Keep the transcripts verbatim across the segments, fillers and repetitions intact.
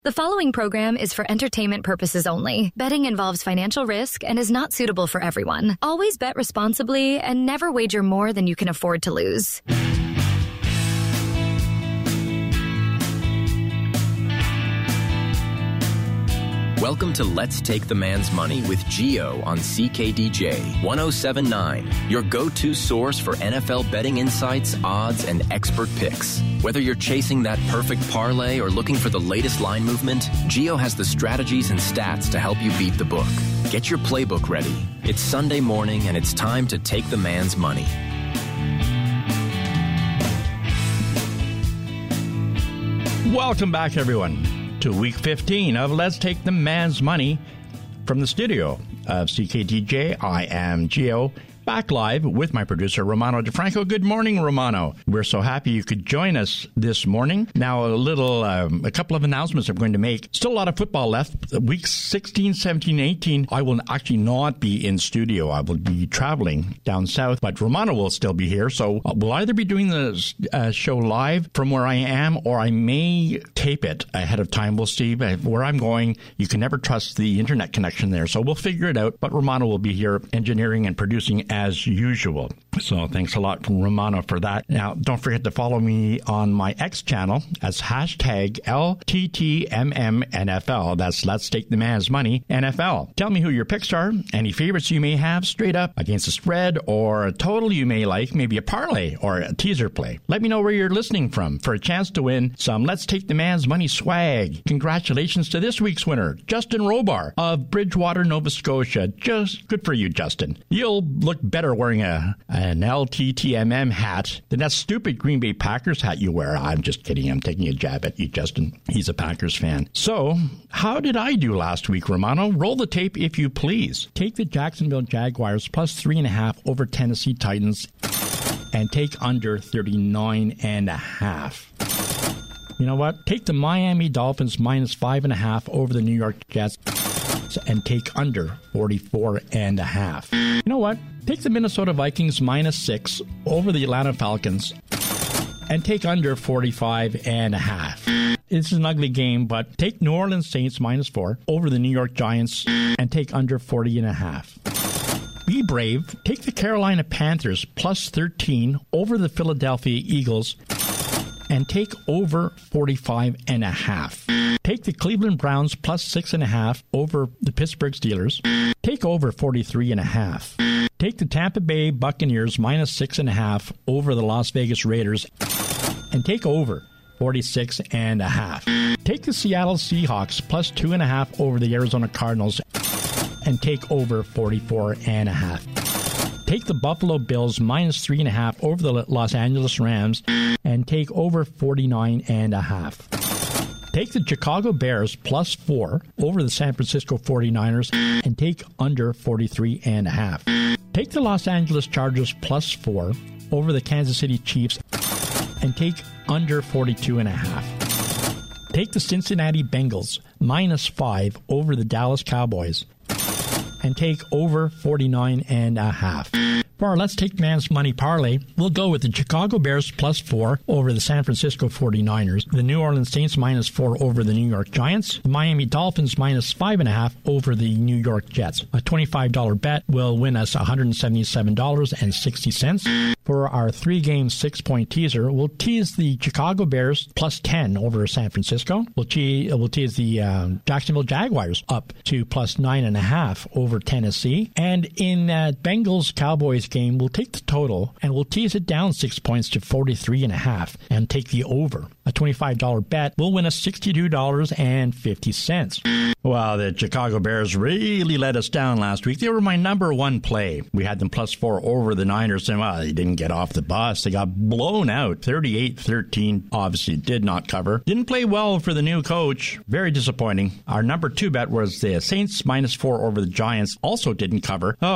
The following program is for entertainment purposes only. Betting involves financial risk and is not suitable for everyone. Always bet responsibly and never wager more than you can afford to lose. Welcome to Let's Take the Man's Money with Gio on C K D J one oh seven point nine, your go-to source for N F L betting insights, odds, and expert picks. Whether you're chasing that perfect parlay or looking for the latest line movement, Gio has the strategies and stats to help you beat the book. Get your playbook ready. It's Sunday morning and it's time to take the man's money. Welcome back, everyone, to week fifteen of Let's Take the Man's Money from the studio of C K D J. I am Gio, back live with my producer, Romano DeFranco. Good morning, Romano. We're so happy you could join us this morning. Now, a little, um, a couple of announcements I'm going to make. Still a lot of football left. Weeks sixteen, seventeen, eighteen, I will actually not be in studio. I will be traveling down south, but Romano will still be here. So we'll either be doing the uh, show live from where I am, or I may tape it ahead of time. We'll see. But where I'm going, you can never trust the internet connection there. So we'll figure it out. But Romano will be here engineering and producing as usual. So thanks a lot, Romano, for that. Now, don't forget to follow me on my X channel as hashtag L T T M M N F L. That's Let's Take the Man's Money N F L. Tell me who your picks are, any favorites you may have straight up against a spread or a total you may like, maybe a parlay or a teaser play. Let me know where you're listening from for a chance to win some Let's Take the Man's Money swag. Congratulations to this week's winner, Justin Robar of Bridgewater, Nova Scotia. Just good for you, Justin. You'll look better wearing a an L T T M M hat than that stupid Green Bay Packers hat you wear. I'm just kidding. I'm taking a jab at you, Justin. He's a Packers fan. So, how did I do last week, Romano? Roll the tape if you please. Take the Jacksonville Jaguars plus three and a half over Tennessee Titans and take under thirty-nine and a half. You know what? Take the Miami Dolphins minus five and a half over the New York Jets and take under forty-four and a half. You know what? Take the Minnesota Vikings minus six over the Atlanta Falcons and take under forty-five and a half. It's an ugly game, but take New Orleans Saints minus four over the New York Giants and take under forty and a half. Be brave. Take the Carolina Panthers plus thirteen over the Philadelphia Eagles and take over forty-five and a half. Take the Cleveland Browns plus six and a half over the Pittsburgh Steelers. Take over forty-three and a half. Take the Tampa Bay Buccaneers minus six and a half over the Las Vegas Raiders and take over forty-six and a half. Take the Seattle Seahawks plus two and a half over the Arizona Cardinals and take over forty-four and a half. Take the Buffalo Bills minus three and a half over the Los Angeles Rams and take over forty-nine and a half. Take the Chicago Bears plus four over the San Francisco forty-niners and take under forty-three and a half. Take the Los Angeles Chargers plus four over the Kansas City Chiefs and take under forty-two and a half. Take the Cincinnati Bengals minus five over the Dallas Cowboys and take over forty-nine and a half. For our Let's Take Man's Money parlay, we'll go with the Chicago Bears plus four over the San Francisco forty-niners, the New Orleans Saints minus four over the New York Giants, the Miami Dolphins minus five and a half over the New York Jets. A twenty-five dollars bet will win us one hundred seventy-seven dollars and sixty cents. For our three-game, six-point teaser, we'll tease the Chicago Bears plus ten over San Francisco. We'll, te- we'll tease the uh, Jacksonville Jaguars up to plus nine and a half over Tennessee. And in uh, Bengals-Cowboys game, we'll take the total and we'll tease it down six points to forty-three and a half and take the over. A twenty-five dollars bet will win us sixty-two dollars and fifty cents. Well, the Chicago Bears really let us down last week. They were my number one play. We had them plus four over the Niners, and well, they didn't get off the bus. They got blown out, thirty-eight thirteen. Obviously did not cover. Didn't play well for the new coach. Very disappointing. Our number two bet was the Saints minus four over the Giants. Also didn't cover. Oh,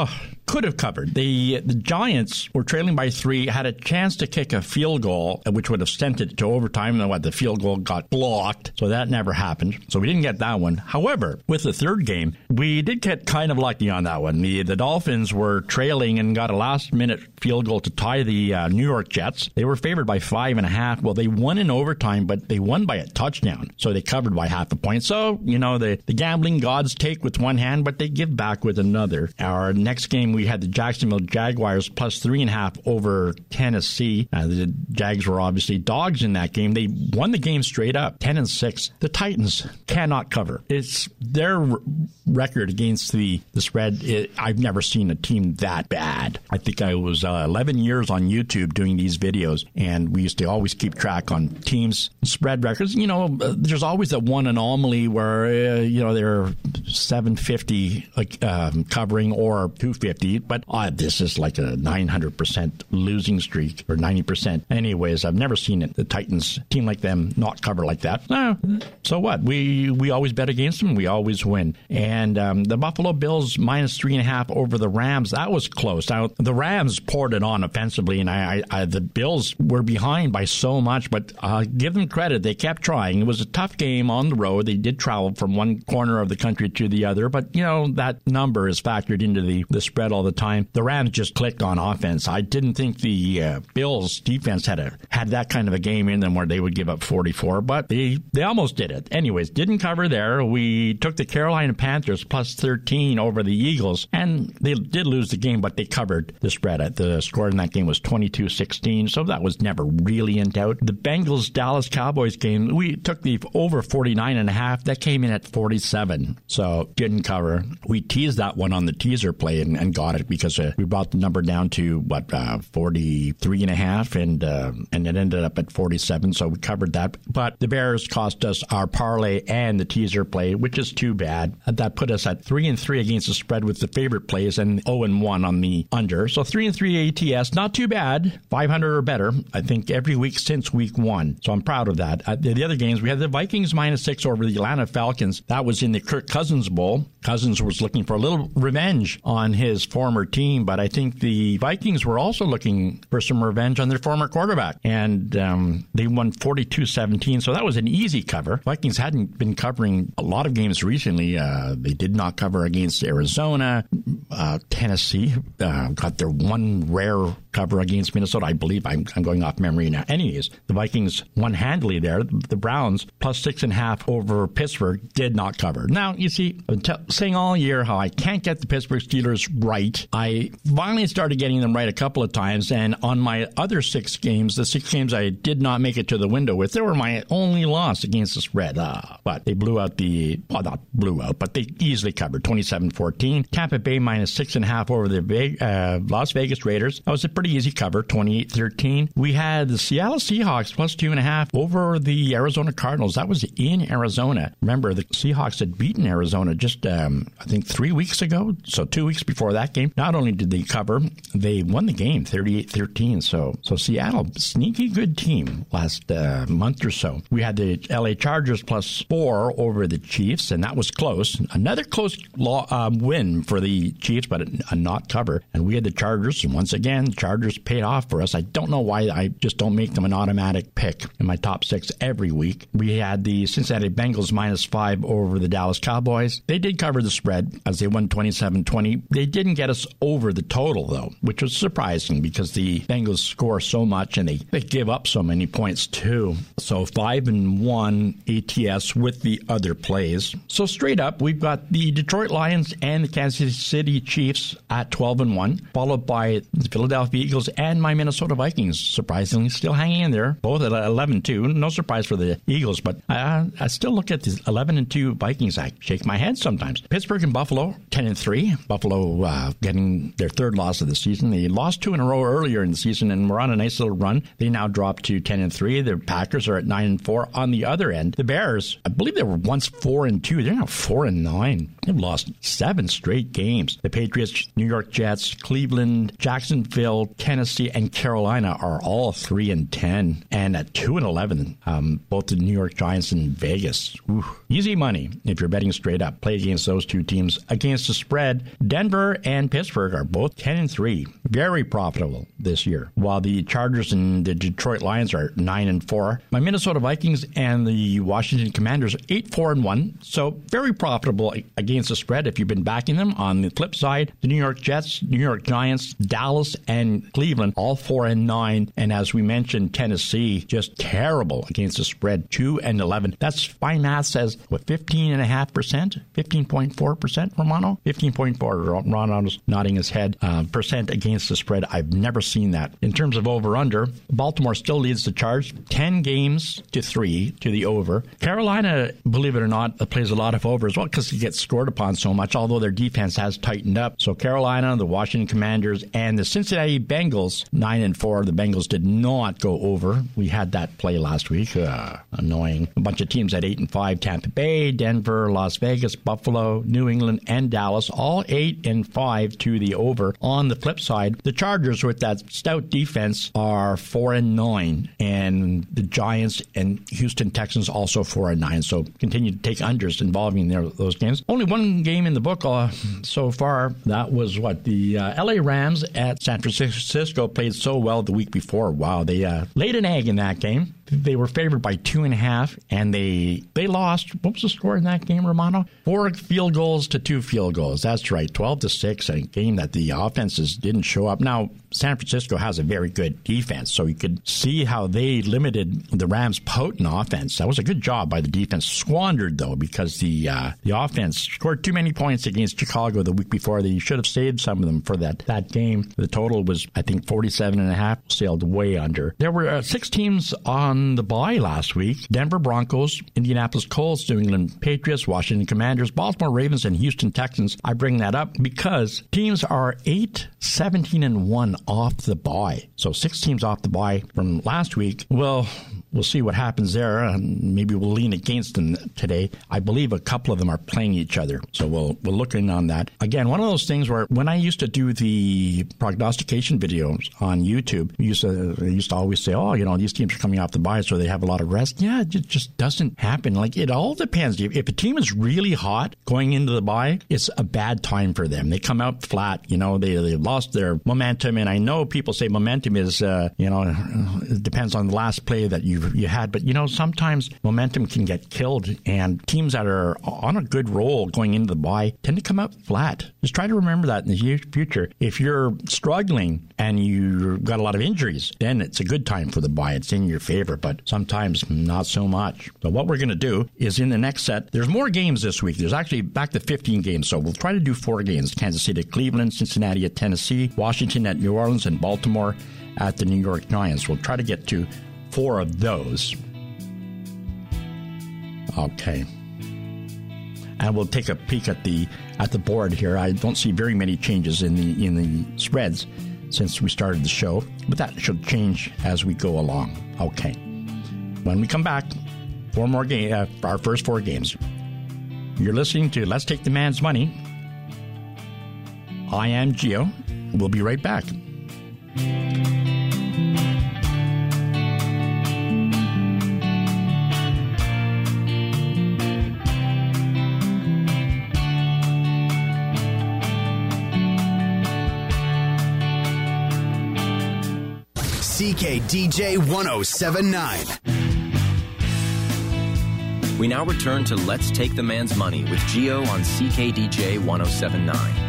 could have covered. The the Giants were trailing by three, had a chance to kick a field goal, which would have sent it to overtime, and what the field goal got blocked, so that never happened. So we didn't get that one. However, with the third game, we did get kind of lucky on that one. The, the Dolphins were trailing and got a last-minute field goal to tie the uh, New York Jets. They were favored by five and a half. Well, they won in overtime, but they won by a touchdown, so they covered by half a point. So, you know, the, the gambling gods take with one hand, but they give back with another. Our next game, we had the Jacksonville Jaguars plus three and a half over Tennessee. Uh, the Jags were obviously dogs in that game. They won the game straight up, ten and six. The Titans cannot cover. It's their r- record against the, the spread. It, I've never seen a team that bad. I think I was uh, eleven years on YouTube doing these videos, and we used to always keep track on teams' spread records. You know, uh, there's always that one anomaly where, uh, you know, they're seven fifty like, um, covering or two fifty, but uh, this is like a nine hundred percent losing streak, or ninety percent. Anyways, I've never seen it. The Titans, team like them, not cover like that. Uh, so what? We we always bet against them. We always win. And um, the Buffalo Bills minus three and a half over the Rams, that was close. Now, the Rams poured it on offensively, and I, I, I the Bills were behind by so much, but uh, give them credit. They kept trying. It was a tough game on the road. They did travel from one corner of the country to the other, but, you know, that number is factored into the, the spread all the time. The Rams just clicked on offense. I didn't think the uh, Bills defense had a had that kind of a game in them where they would give up forty-four, but they, they almost did it. Anyways, didn't cover there. We took the Carolina Panthers plus thirteen over the Eagles, and they did lose the game, but they covered the spread. The score in that game was twenty-two sixteen, so that was never really in doubt. The Bengals-Dallas Cowboys game, we took the over forty-nine and a half. That came in at forty-seven, so didn't cover. We teased that one on the teaser play and, and got it because uh, we brought the number down to, what, uh, forty-three and a half, and, uh, and it ended up at forty-seven, so we covered that. But the Bears cost us our parlay and the teaser play, which is too bad. That put us at three and three against the spread with the favorite plays and oh and one on the under. So three and three A T S, not too bad. five hundred or better, I think, every week since week one. So I'm proud of that. Uh, the, the other games, we had the Vikings minus six over the Atlanta Falcons. That was in the Kirk Cousins Bowl. Cousins was looking for a little revenge on his former team, but I think the Vikings were also looking for some revenge on their former quarterback. And um, they won forty-two seventeen, so that was an easy cover. Vikings hadn't been covering a lot of games recently. Uh, they did not cover against Arizona. Uh, Tennessee uh, got their one rare cover against Minnesota. I believe I'm, I'm going off memory now. Anyways, the Vikings won handily there. The Browns plus six and a half over Pittsburgh did not cover. Now, you see, I've been t- saying all year how I can't get the Pittsburgh Steelers right. I finally started getting them right a couple of times, and on my other six games, the six games I did not make it to the window with, they were my only loss against the spread. Uh, but they blew out the, well, not blew out, but they easily covered twenty-seven fourteen. Tampa Bay minus six and a half over the uh, Las Vegas Raiders. That was a pretty easy cover, twenty-eight thirteen. We had the Seattle Seahawks plus two and a half over the Arizona Cardinals. That was in Arizona. Remember, the Seahawks had beaten Arizona just, um, I think, three weeks ago. So two weeks before that game. Not only did they cover, they won the game thirty-eight thirteen. So, so Seattle, sneaky good team last uh, month or so. We had the L A Chargers plus four over the Chiefs, and that was close. Another close law, um, win for the Chiefs, but a, a not cover. And we had the Chargers, and once again, Chargers paid off for us. I don't know why I just don't make them an automatic pick in my top six every week. We had the Cincinnati Bengals minus five over the Dallas Cowboys. They did cover the spread as they won twenty-seven twenty. They didn't get us over the total, though, which was surprising because the Bengals score so much and they, they give up so many points, too. So five and one A T S with the other plays. So straight up, we've got the Detroit Lions and the Kansas City Chiefs at twelve and one, followed by the Philadelphia Eagles and my Minnesota Vikings, surprisingly still hanging in there, both at eleven and two. No surprise for the Eagles, but I, I still look at the eleven and two Vikings. I shake my head sometimes. Pittsburgh and Buffalo, ten and three. Buffalo uh, getting their third loss of the season. They lost two in a row earlier in the season and were on a nice little run. They now dropped to ten and three. The Packers are at nine and four. On the other end, the Bears, I believe they were once four and two. They're now four and nine. They've lost seven straight games. The Patriots, New York Jets, Cleveland, Jacksonville, Tennessee, and Carolina are all three and ten. And at two and eleven, um, both the New York Giants and Vegas. Ooh, easy money if you're betting straight up. Play against against those two teams. Against the spread, Denver and Pittsburgh are both ten and three. Very profitable this year. While the Chargers and the Detroit Lions are nine and four. My Minnesota Vikings and the Washington Commanders eight four and one. So very profitable against the spread if you've been backing them. On the flip side, the New York Jets, New York Giants, Dallas, and Cleveland all four and nine. And as we mentioned, Tennessee just terrible against the spread, two and eleven. That's, my math says, what, fifteen and a half percent? fifteen point four percent, Romano? fifteen point four. Romano's nodding his head. Uh, percent against the spread. I've never seen that. In terms of over-under, Baltimore still leads the charge, ten games to three to the over. Carolina, believe it or not, plays a lot of over as well because he gets scored upon so much, although their defense has tightened up. So Carolina, the Washington Commanders, and the Cincinnati Bengals, nine and four. The Bengals did not go over. We had that play last week. Uh, annoying. A bunch of teams at eight and five. Tampa Bay, Denver, Las Vegas, Buffalo, New England, and Dallas, all eight and five to the over. On the flip side, the Chargers, with that stout defense, are four and nine, and the Giants and Houston Texans also four and nine. So continue to take unders involving their, those games. Only one game in the book uh, so far. That was what the uh, L A Rams at San Francisco played so well the week before. Wow, they uh, laid an egg in that game. They were favored by two and a half, and they they lost. What was the score in that game, Romano? Four field goals to two field goals. That's right, twelve to six. A game that the offenses didn't show up. Now, San Francisco has a very good defense, so you could see how they limited the Rams' potent offense. That was a good job by the defense. Squandered, though, because the uh, the offense scored too many points against Chicago the week before. They should have saved some of them for that, that game. The total was, I think, forty-seven and a half, sailed way under. There were uh, six teams on the bye last week. Denver Broncos, Indianapolis Colts, New England Patriots, Washington Commanders, Baltimore Ravens, and Houston Texans. I bring that up because teams are eight, seventeen, and one off the bye. So six teams off the bye from last week. Well, we'll see what happens there. Um, maybe we'll lean against them today. I believe a couple of them are playing each other. So we'll, we'll look in on that. Again, one of those things where when I used to do the prognostication videos on YouTube, we used to, I used to always say, oh, you know, these teams are coming off the bye, so they have a lot of rest. Yeah, it just doesn't happen. Like, it all depends. If, if a team is really hot going into the bye, it's a bad time for them. They come out flat. You know, they, they lost their momentum. And I know people say momentum is, uh, you know, it depends on the last play that you you had. But, you know, sometimes momentum can get killed. And teams that are on a good roll going into the bye tend to come out flat. Just try to remember that in the future. If you're struggling and you've got a lot of injuries, then it's a good time for the bye. It's in your favor. But sometimes not so much. So what we're going to do is in the next set, there's more games this week. There's actually back to fifteen games. So we'll try to do four games. Kansas City at Cleveland, Cincinnati at Tennessee, Washington at New Orleans, and Baltimore at the New York Giants. We'll try to get to four of those. Okay. And we'll take a peek at the at the board here. I don't see very many changes in the in the spreads since we started the show, but that should change as we go along. Okay. When we come back, four more games, uh, our first four games. You're listening to Let's Take the Man's Money. I am Gio. We'll be right back. C K D J one oh seven point nine. We now return to Let's Take the Man's Money with Gio on C K D J one oh seven point nine.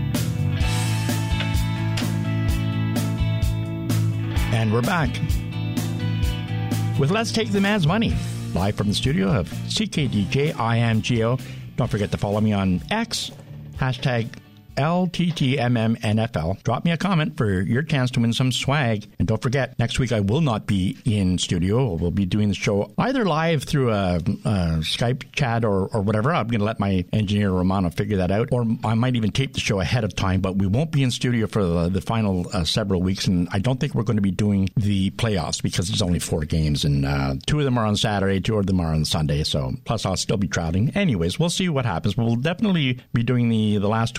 And we're back with Let's Take the Man's Money, live from the studio of C K D J. I am Gio. Don't forget to follow me on X, hashtag L T T M M N F L. Drop me a comment for your chance to win some swag. And don't forget, next week I will not be in studio. We'll be doing the show either live through a, a Skype chat or, or whatever. I'm going to let my engineer Romano figure that out. Or I might even tape the show ahead of time, but we won't be in studio for the, the final uh, several weeks. And I don't think we're going to be doing the playoffs because there's only four games. And uh, two of them are on Saturday, two of them are on Sunday. So plus I'll still be traveling. Anyways, we'll see what happens. But we'll definitely be doing the, the last two weeks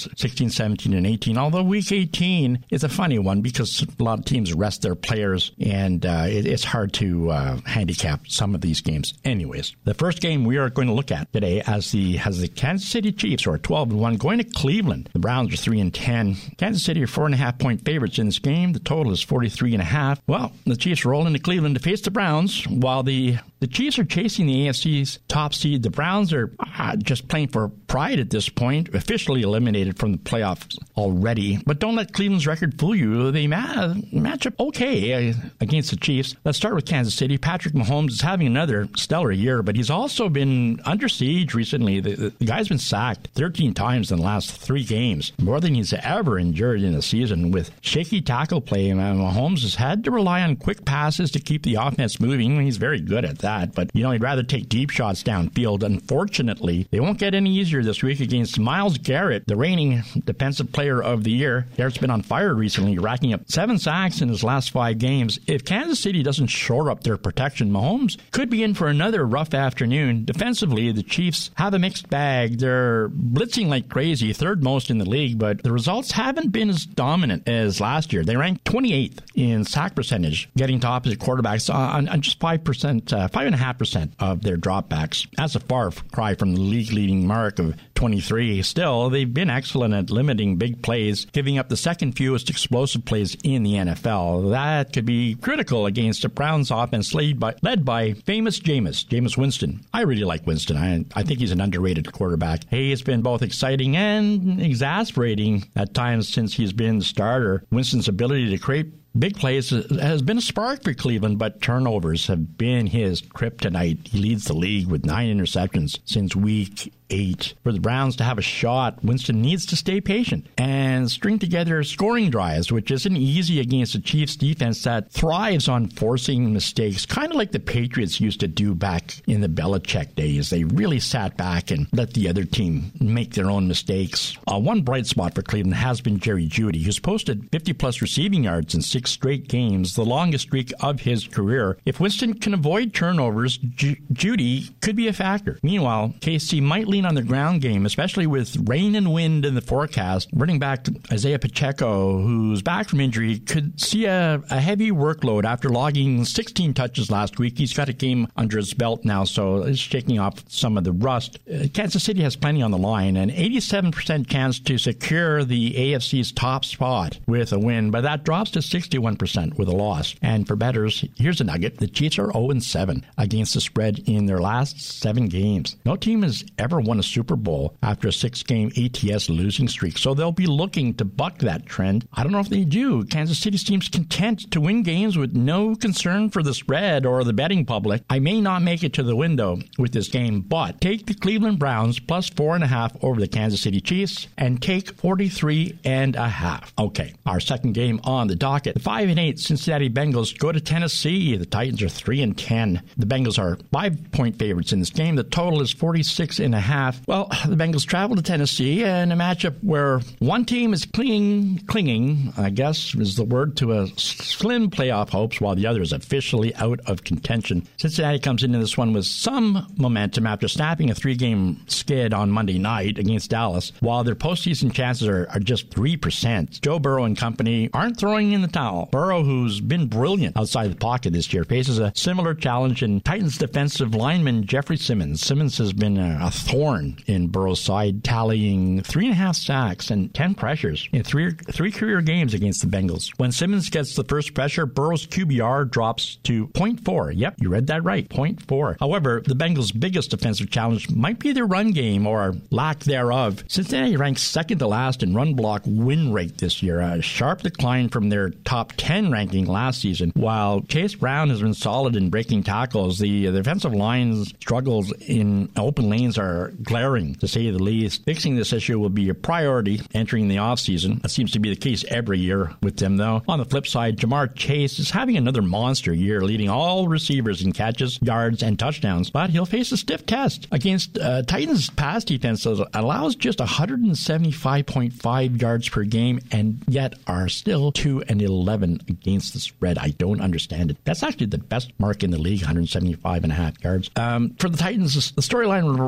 sixteen, seventeen, and eighteen. Although week eighteen is a funny one because a lot of teams rest their players, and uh, it, it's hard to uh, handicap some of these games. Anyways, the first game we are going to look at today as the has the Kansas City Chiefs, who are twelve and one, going to Cleveland. The Browns are three and ten. Kansas City are four and a half point favorites in this game. The total is forty-three and a half. Well, the Chiefs roll into Cleveland to face the Browns, while the The Chiefs are chasing the A F C's top seed. The Browns are uh, just playing for pride at this point, officially eliminated from the playoffs already. But don't let Cleveland's record fool you. They ma- match up okay uh, against the Chiefs. Let's start with Kansas City. Patrick Mahomes is having another stellar year, but he's also been under siege recently. The, the, the guy's been sacked thirteen times in the last three games, more than he's ever endured in a season. With shaky tackle play, Mahomes has had to rely on quick passes to keep the offense moving. He's very good at that. That, but, you know, he'd rather take deep shots downfield. Unfortunately, they won't get any easier this week against Myles Garrett, the reigning Defensive Player of the Year. Garrett's been on fire recently, racking up seven sacks in his last five games. If Kansas City doesn't shore up their protection, Mahomes could be in for another rough afternoon. Defensively, the Chiefs have a mixed bag. They're blitzing like crazy, third most in the league, but the results haven't been as dominant as last year. They ranked twenty-eighth in sack percentage, getting to opposite quarterbacks on, on just five percent, uh, five point five percent of their dropbacks. That's a far cry from the league-leading mark of twenty-three. Still, they've been excellent at limiting big plays, giving up the second fewest explosive plays in the N F L. That could be critical against a Browns offense led by, led by famous Jameis, Jameis Winston. I really like Winston. I, I think he's an underrated quarterback. He has been both exciting and exasperating at times since he's been the starter. Winston's ability to create big plays has been a spark for Cleveland, but turnovers have been his kryptonite. He leads the league with nine interceptions since week eight. For the Browns to have a shot, Winston needs to stay patient and string together scoring drives, which isn't easy against a Chiefs defense that thrives on forcing mistakes, kind of like the Patriots used to do back in the Belichick days. They really sat back and let the other team make their own mistakes. Uh, one bright spot for Cleveland has been Jerry Jeudy, who's posted fifty-plus receiving yards in six straight games, the longest streak of his career. If Winston can avoid turnovers, Ju- Jeudy could be a factor. Meanwhile, K C might lean on their ground game, especially with rain and wind in the forecast. Running back Isaiah Pacheco, who's back from injury, could see a, a heavy workload after logging sixteen touches last week. He's got a game under his belt now, so it's shaking off some of the rust. Uh, Kansas City has plenty on the line, an eighty-seven percent chance to secure the A F C's top spot with a win, but that drops to sixty-one percent with a loss. And for bettors, here's a nugget. The Chiefs are oh and seven against the spread in their last seven games. No team has ever won a Super Bowl after a six-game A T S losing streak, so they'll be looking to buck that trend. I don't know if they do. Kansas City seems content to win games with no concern for the spread or the betting public. I may not make it to the window with this game, but take the Cleveland Browns plus four and a half over the Kansas City Chiefs and take forty-three and a half. Okay, our second game on the docket. The five and eight Cincinnati Bengals go to Tennessee. The Titans are three and ten. The Bengals are five-point favorites in this game. The total is forty-six and a half. Well, the Bengals travel to Tennessee in a matchup where one team is clinging, clinging, I guess is the word, to a slim playoff hopes, while the other is officially out of contention. Cincinnati comes into this one with some momentum after snapping a three-game skid on Monday night against Dallas, while their postseason chances are, are just three percent. Joe Burrow and company aren't throwing in the towel. Burrow, who's been brilliant outside the pocket this year, faces a similar challenge in Titans defensive lineman Jeffrey Simmons. Simmons has been a, a thorn in Burrow's side, tallying three and a half sacks and ten pressures in three three career games against the Bengals. When Simmons gets the first pressure, Burrow's Q B R drops to point four. Yep, you read that right, point four. However, the Bengals' biggest defensive challenge might be their run game or lack thereof. Cincinnati ranks second to last in run block win rate this year, a sharp decline from their top ten ranking last season. While Chase Brown has been solid in breaking tackles, the defensive line's struggles in open lanes are glaring, to say the least. Fixing this issue will be a priority entering the offseason. That seems to be the case every year with them, though. On the flip side, Jamar Chase is having another monster year, leading all receivers in catches, yards, and touchdowns, but he'll face a stiff test against uh, Titans' pass defense that allows just one seventy-five point five yards per game, and yet are still two and eleven against the spread. I don't understand it. That's actually the best mark in the league, one seventy-five and a half yards. Um, for the Titans, the storyline re- revolves around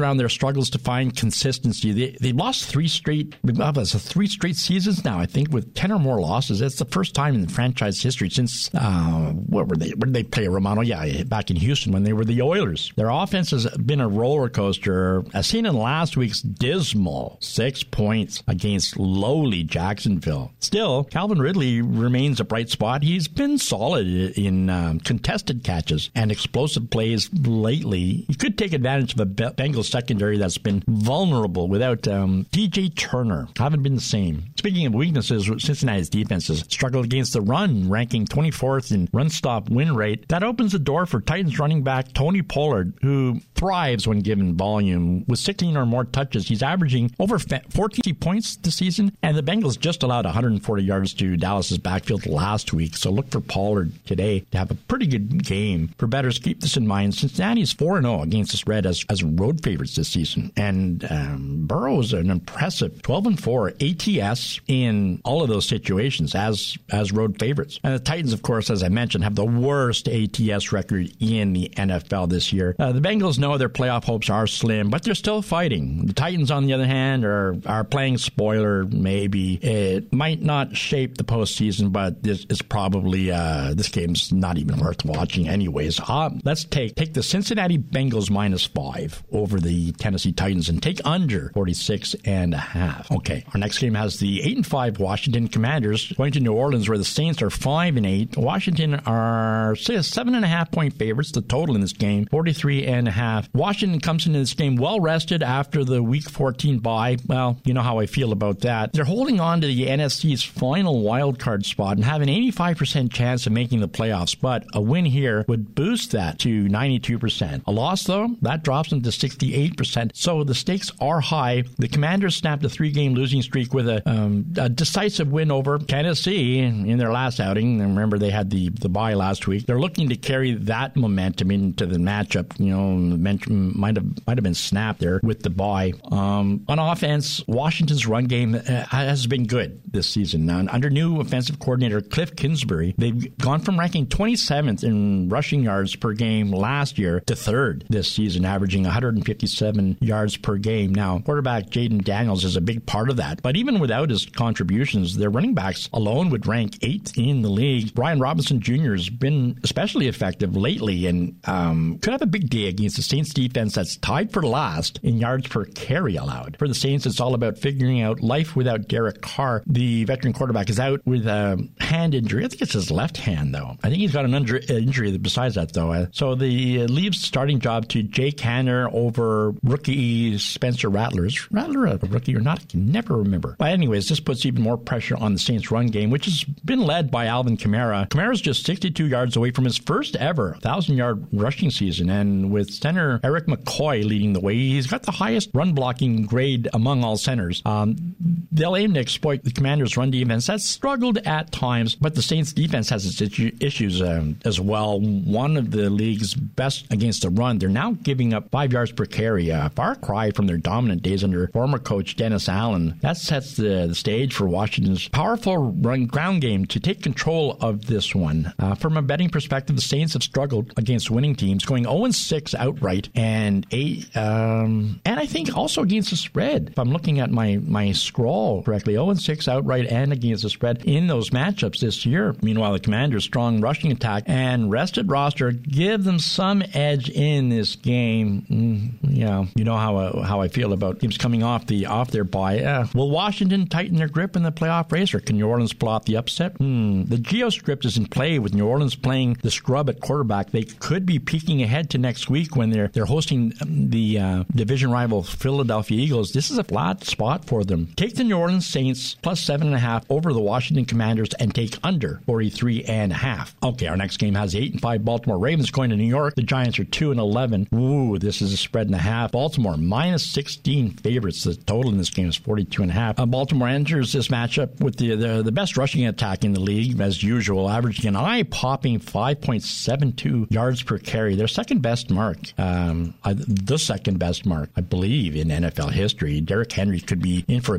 around their struggles to find consistency. They, they've lost three straight, it's three straight seasons now, I think, with ten or more losses. That's the first time in the franchise history since, uh, what were they, where did they play, Romano? Yeah, back in Houston when they were the Oilers. Their offense has been a roller coaster, as seen in last week's dismal six points against lowly Jacksonville. Still, Calvin Ridley remains a bright spot. He's been solid in um, contested catches and explosive plays lately. He could take advantage of a Bengals secondary that's been vulnerable without um, D J Turner. Haven't been the same. Speaking of weaknesses, Cincinnati's defenses struggled against the run, ranking twenty-fourth in run stop win rate. That opens the door for Titans running back Tony Pollard, who thrives when given volume. With sixteen or more touches, he's averaging over fourteen points this season, and the Bengals just allowed one hundred forty yards to Dallas's backfield last week. So look for Pollard today to have a pretty good game. For bettors, keep this in mind. Cincinnati's four and oh against the spread as, as road favorites this season. And um, Burrow's an impressive twelve and four A T S in all of those situations as, as road favorites. And the Titans, of course, as I mentioned, have the worst A T S record in the N F L this year. Uh, the Bengals know their playoff hopes are slim, but they're still fighting. The Titans, on the other hand, are, are playing spoiler, maybe. It might not shape the postseason, but this is probably, uh, this game's not even worth watching anyways. Uh, let's take, take the Cincinnati Bengals minus five over the Tennessee Titans and take under forty-six and a half. Okay, our next game has the eight and five Washington Commanders going to New Orleans, where the Saints are five and eight. Washington are seven and a half point favorites. The total in this game, forty-three and a half. Washington comes into this game well rested after the Week fourteen bye. Well, you know how I feel about that. They're holding on to the N F C's final wild card spot and have an eighty-five percent chance of making the playoffs, but a win here would boost that to ninety-two percent. A loss, though, that drops them to sixty-eight percent, so the stakes are high. The Commanders snapped a three-game losing streak with a, um, a decisive win over Tennessee in their last outing. Remember, they had the, the bye last week. They're looking to carry that momentum into the matchup. You know, might have might have been snapped there with the bye. Um, on offense, Washington's run game has been good this season. Now, under new offensive coordinator Cliff Kingsbury, they've gone from ranking twenty-seventh in rushing yards per game last year to third this season, averaging one hundred fifty-seven yards per game. Now, quarterback Jaden Daniels is a big part of that, but even without his contributions, their running backs alone would rank eighth in the league. Brian Robinson Junior has been especially effective lately and um, could have a big day against the Saints defense that's tied for last in yards per carry allowed. For the Saints, it's all about figuring out life without Derek Carr. The veteran quarterback is out with a hand injury. I think it's his left hand, though. I think he's got an injury besides that, though. So the uh, leaves starting job to Jake Hanner over rookie Spencer Rattler. Is Rattler a rookie or not? I can never remember. But anyways, this puts even more pressure on the Saints' run game, which has been led by Alvin Kamara. Kamara's just sixty-two yards away from his first ever one thousand-yard rushing season, and with center Eric McCoy leading the way, he's got the highest run-blocking grade among all centers. Um, they'll aim to exploit the Commanders' run defense. That's struggled at times, but the Saints' defense has its issues um, as well. One of the league's best against the run. They're now giving up five yards per carry, a far cry from their dominant days under former coach Dennis Allen. That sets the, the stage for Washington's powerful run ground game to take control of this one. Uh, from a betting perspective, the Saints have struggled against winning teams, going oh and six outright, and eight, um, and I think also against the spread. If I'm looking at my, my scroll correctly, oh and six outright and against the spread in those matchups this year. Meanwhile, the Commanders' strong rushing attack and rested roster give them some edge in this game. Mm, yeah, you know how uh, how I feel about teams coming off the off their bye. Uh, will Washington tighten their grip in the playoff race, or can New Orleans pull off the upset? Hmm. The Geo script is in play with New Orleans playing the scrub at quarterback. They could be peeking ahead to next week when they're they're hosting the uh, division rival Philadelphia Eagles. This is a flat spot for them. Take the New Orleans Saints plus seven and a half over the Washington Commanders and take under forty-three and a half. Okay, our next game has eight and five Baltimore Ravens going to New York. The Giants are two and eleven. Ooh, this is a spread and a half. Baltimore minus sixteen favorites. The total in this game is forty-two and a half. Uh, Baltimore enters this matchup with the, the the best rushing attack in the league as usual, averaging an eye-popping five point seven two yards per carry. Their second best mark, um, uh, the second best mark, I believe, in N F L history. Derrick Henry could be in for a big day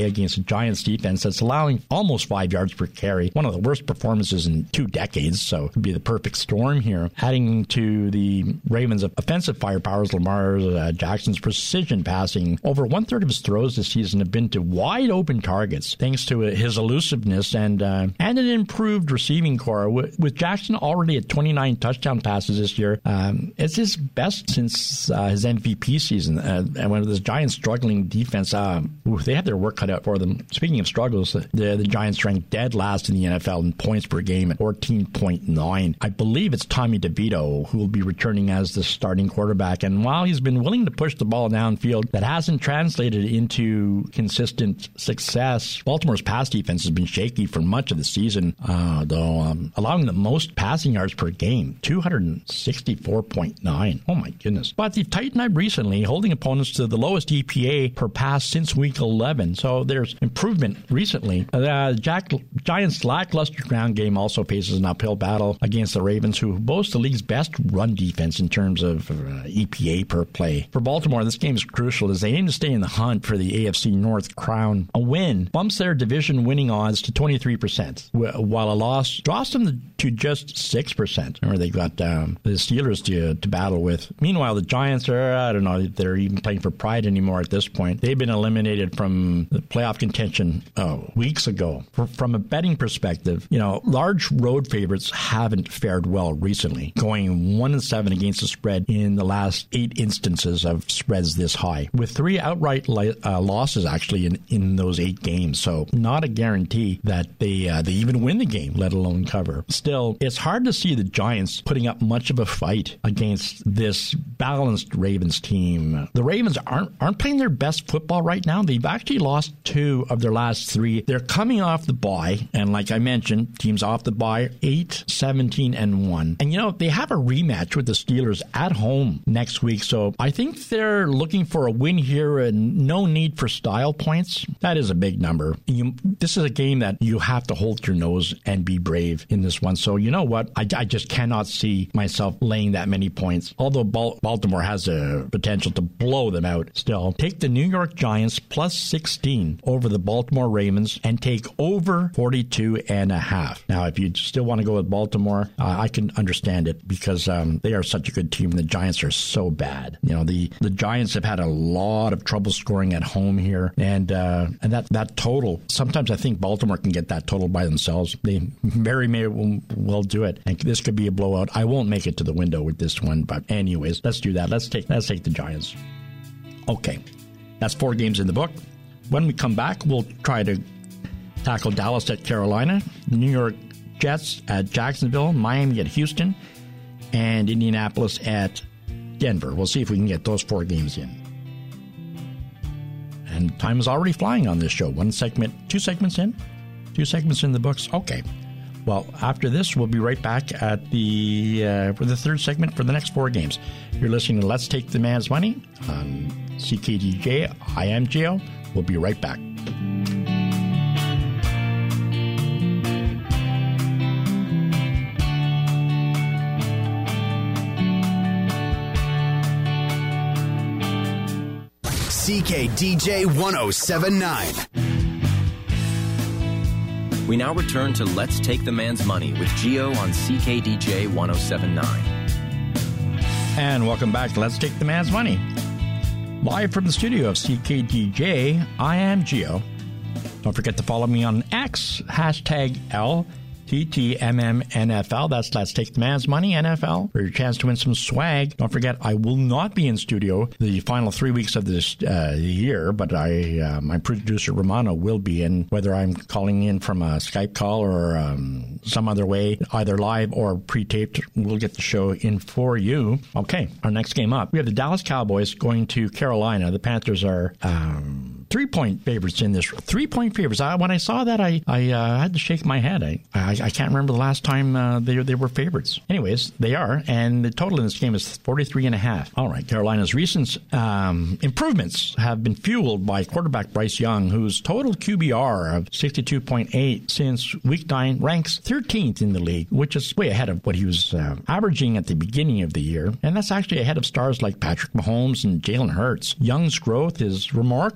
today against a Giants defense that's allowing almost five yards per carry, one of the worst performances in two decades, so it would be the perfect storm here. Adding to the Ravens' offensive firepower is Lamar uh, Jackson's precision passing. Over one-third of his throws this season have been to wide-open targets, thanks to his elusiveness and uh, and an improved receiving core. With, with Jackson already at twenty-nine touchdown passes this year, um, it's his best since uh, his M V P season. Uh, and when the Giants' struggling defense, uh, ooh, they have their work cut out for them. Speaking of struggles, the, the Giants ranked dead last in the N F L in points per game at fourteen point nine. I believe it's Tommy DeVito who will be returning as the starting quarterback. And while he's been willing to push the ball downfield, that hasn't translated into consistent success. Baltimore's pass defense has been shaky for much of the season, uh, though um, allowing the most passing yards per game, two sixty-four point nine. Oh my goodness. But they've tightened up recently, holding opponents to the lowest E P A per pass since week eleven. So there's improvement recently. The Jack, Giants' lackluster ground game also faces an uphill battle against the Ravens, who boast the league's best run defense in terms of uh, E P A per play. For Baltimore, this game is crucial as they aim to stay in the hunt for the A F C North crown. A win bumps their division winning odds to twenty-three percent, while a loss drops them to just six percent. Remember, they got um, the Steelers to, to battle with. Meanwhile, the Giants are, I don't know if they're even playing for pride anymore at this point. They've been eliminated from the playoff contention oh, weeks ago. For, from a betting perspective, you know, large road favorites haven't fared well recently, going one and seven against the spread in the last eight instances of spreads this high, with three outright li- uh, losses actually in, in those eight games. So not a guarantee that they uh, they even win the game, let alone cover. Still, it's hard to see the Giants putting up much of a fight against this balanced Ravens team. The Ravens aren't aren't playing their best football right now. They've actually lost two of their last three. They're coming off the bye, and like I mentioned, teams off the bye, eight, seventeen, and one. And you know, they have a rematch with the Steelers at home next week, so I think they're looking for a win here and no need for style points. That is a big number. You, this is a game that you have to hold your nose and be brave in this one. So you know what? I, I just cannot see myself laying that many points. Although Bal- Baltimore has a potential to blow them out still. Take the New York Giants plus sixteen over the Baltimore Ravens and take over forty-two and a half. Now, if you still want to go with Baltimore, uh, I can understand it because um, they are such a good team and the Giants are so bad. You know, the, the Giants have had a lot of trouble scoring at home here, and uh, and that, that total, sometimes I think Baltimore can get that total by themselves. They very may well do it, and this could be a blowout. I won't make it to the window with this one, but anyways, let's do that. Let's take let's take the Giants. Okay, that's four games in the book. When we come back, we'll try to tackle Dallas at Carolina, the New York Jets at Jacksonville, Miami at Houston, and Indianapolis at Denver. We'll see if we can get those four games in. And time is already flying on this show. One segment, two segments in? Two segments in the books? Okay. Well, after this, we'll be right back at the uh, for the third segment for the next four games. You're listening to Let's Take the Man's Money on C K D J. I am Gio. We'll be right back. C K D J one oh seven point nine. We now return to Let's Take the Man's Money with Gio on C K D J one oh seven point nine. And welcome back to Let's Take the Man's Money. Live from the studio of C K D J, I am Gio. Don't forget to follow me on X, hashtag L T T M M N F L. That's Let's Take the Man's Money, N F L, for your chance to win some swag. Don't forget, I will not be in studio the final three weeks of this uh, year, but I, uh, my producer Romano will be, and whether I'm calling in from a Skype call or um, some other way, either live or pre-taped, we'll get the show in for you. Okay, our next game up. We have the Dallas Cowboys going to Carolina. The Panthers are um, three-point favorites in this. Three-point favorites. I, when I saw that, I, I uh, had to shake my head. I, I I can't remember the last time uh, they, they were favorites. Anyways, they are, and the total in this game is forty-three and a half. All right, Carolina's recent um, improvements have been fueled by quarterback Bryce Young, whose total Q B R of sixty-two point eight since week nine ranks thirteenth in the league, which is way ahead of what he was uh, averaging at the beginning of the year, and that's actually ahead of stars like Patrick Mahomes and Jalen Hurts. Young's growth is remarkable,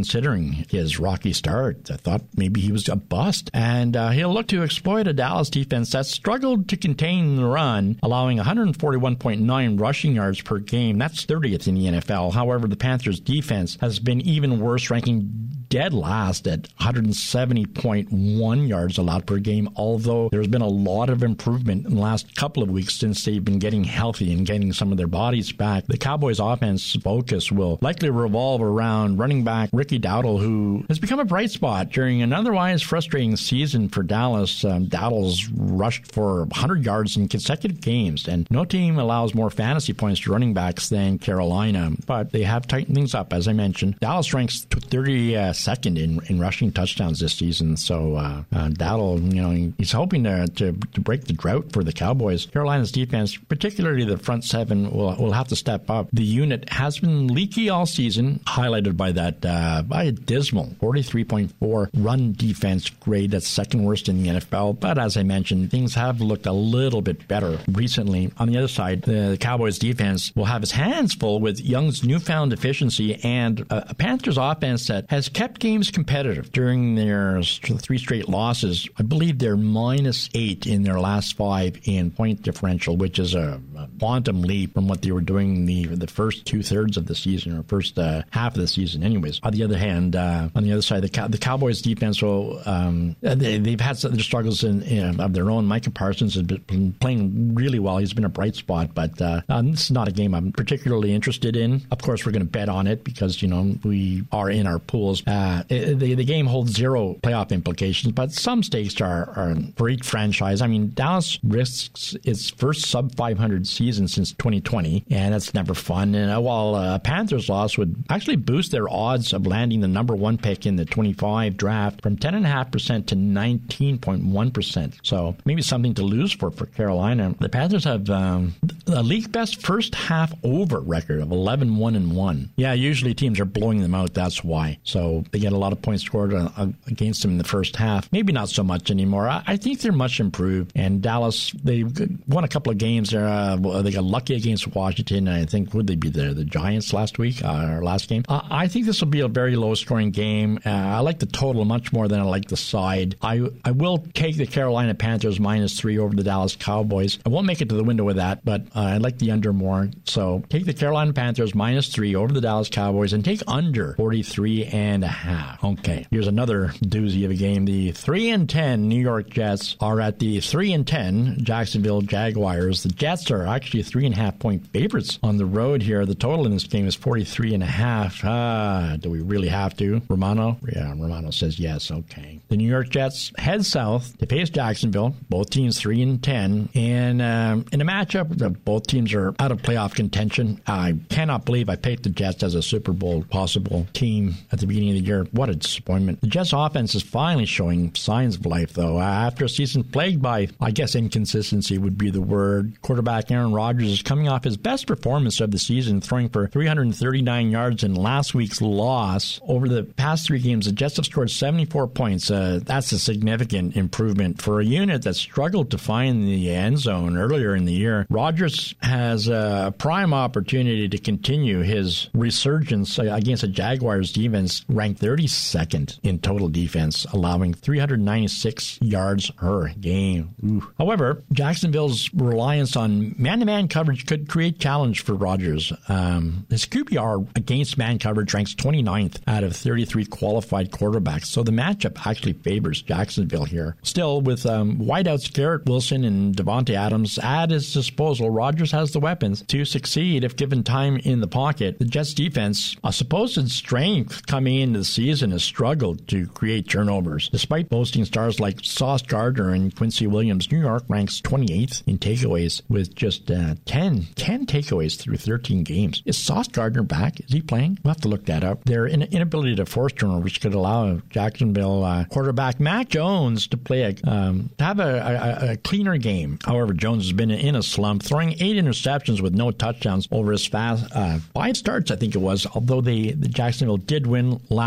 considering his rocky start. I thought maybe he was a bust. And uh, he'll look to exploit a Dallas defense that struggled to contain the run, allowing one forty-one point nine rushing yards per game. That's thirtieth in the N F L. However, the Panthers' defense has been even worse, ranking dead last at one seventy point one yards allowed per game, although there's been a lot of improvement in the last couple of weeks since they've been getting healthy and getting some of their bodies back. The Cowboys' offense focus will likely revolve around running back Ricky Dowdle, who has become a bright spot during an otherwise frustrating season for Dallas. Um, Dowdle's rushed for one hundred yards in consecutive games, and no team allows more fantasy points to running backs than Carolina, but they have tightened things up, as I mentioned. Dallas ranks thirty-second in, in rushing touchdowns this season, so uh, uh, Dowdle, you know, he's hoping to, to to break the drought for the Cowboys. Carolina's defense, particularly the front seven, will will have to step up. The unit has been leaky all season, highlighted by that uh, by a dismal forty-three point four run defense grade. That's second worst in the N F L. But as I mentioned, things have looked a little bit better recently. On the other side, the Cowboys defense will have his hands full with Young's newfound efficiency and a, a Panthers offense that has kept games competitive during their three straight losses. I believe they're minus eight in their last five in point differential, which is a, a quantum leap from what they were doing the the first two thirds of the season, or first uh, half of the season. Anyways, on the other hand, uh, on the other side, the Cow- the Cowboys defense will um, they, they've had some their struggles in, in, of their own. Micah Parsons has been playing really well. He's been a bright spot, but uh, um, this is not a game I'm particularly interested in. Of course, we're going to bet on it because you know we are in our pools. Uh, it, the the game holds zero playoff implications, but some stakes are, are for each franchise. I mean, Dallas risks its first sub five hundred season since twenty twenty, and that's never fun. And uh, while a uh, Panthers loss would actually boost their odds of landing the number one pick in the twenty-five draft from ten point five percent to nineteen point one percent. So maybe something to lose for, for Carolina. The Panthers have um, a league best first half over record of eleven one and one. Yeah, usually teams are blowing them out. That's why. So they get a lot of points scored uh, against them in the first half. Maybe not so much anymore. I, I think they're much improved. And Dallas, they won a couple of games there. Uh, they got lucky against Washington. I think, would they be there? The Giants last week, uh, or last game. Uh, I think this will be a very low-scoring game. Uh, I like the total much more than I like the side. I I will take the Carolina Panthers minus three over the Dallas Cowboys. I won't make it to the window with that, but uh, I like the under more. So take the Carolina Panthers minus three over the Dallas Cowboys and take under forty-three and a half. Okay, here's another doozy of a game. The three and ten New York Jets are at the three and ten Jacksonville Jaguars. The Jets are actually three and a half point favorites on the road here. The total in this game is forty-three and a half. Ah, do we really have to? Romano? Yeah, Romano says yes. Okay. The New York Jets head south to face Jacksonville. Both teams three and ten. And um, in a matchup, both teams are out of playoff contention. I cannot believe I picked the Jets as a Super Bowl possible team at the beginning of the year. What a disappointment. The Jets offense is finally showing signs of life, though. After a season plagued by, I guess, inconsistency would be the word. Quarterback Aaron Rodgers is coming off his best performance of the season, throwing for three hundred thirty-nine yards in last week's loss. Over the past three games, the Jets have scored seventy-four points. Uh, that's a significant improvement for a unit that struggled to find the end zone earlier in the year. Rodgers has a prime opportunity to continue his resurgence against a Jaguars defense ranked thirty-second in total defense, allowing three hundred ninety-six yards per game. Ooh. However, Jacksonville's reliance on man-to-man coverage could create challenge for Rodgers. Um, his Q B R against man coverage ranks twenty-ninth out of thirty-three qualified quarterbacks, so the matchup actually favors Jacksonville here. Still, with um, wideouts Garrett Wilson and Devontae Adams at his disposal, Rodgers has the weapons to succeed if given time in the pocket. The Jets defense, a supposed strength coming into the season, has struggled to create turnovers. Despite boasting stars like Sauce Gardner and Quincy Williams, New York ranks twenty-eighth in takeaways with just uh, ten, ten takeaways through thirteen games. Is Sauce Gardner back? Is he playing? We'll have to look that up. Their in- inability to force turnovers could allow Jacksonville uh, quarterback Mac Jones to play a, um, to have a, a, a cleaner game. However, Jones has been in a slump, throwing eight interceptions with no touchdowns over his fast uh, five starts, I think it was, although they, the Jacksonville did win last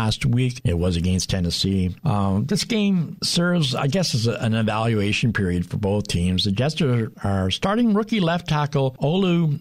last week. It was against Tennessee. Um, this game serves, I guess, as a, an evaluation period for both teams. The Jets are, are starting rookie left tackle Olu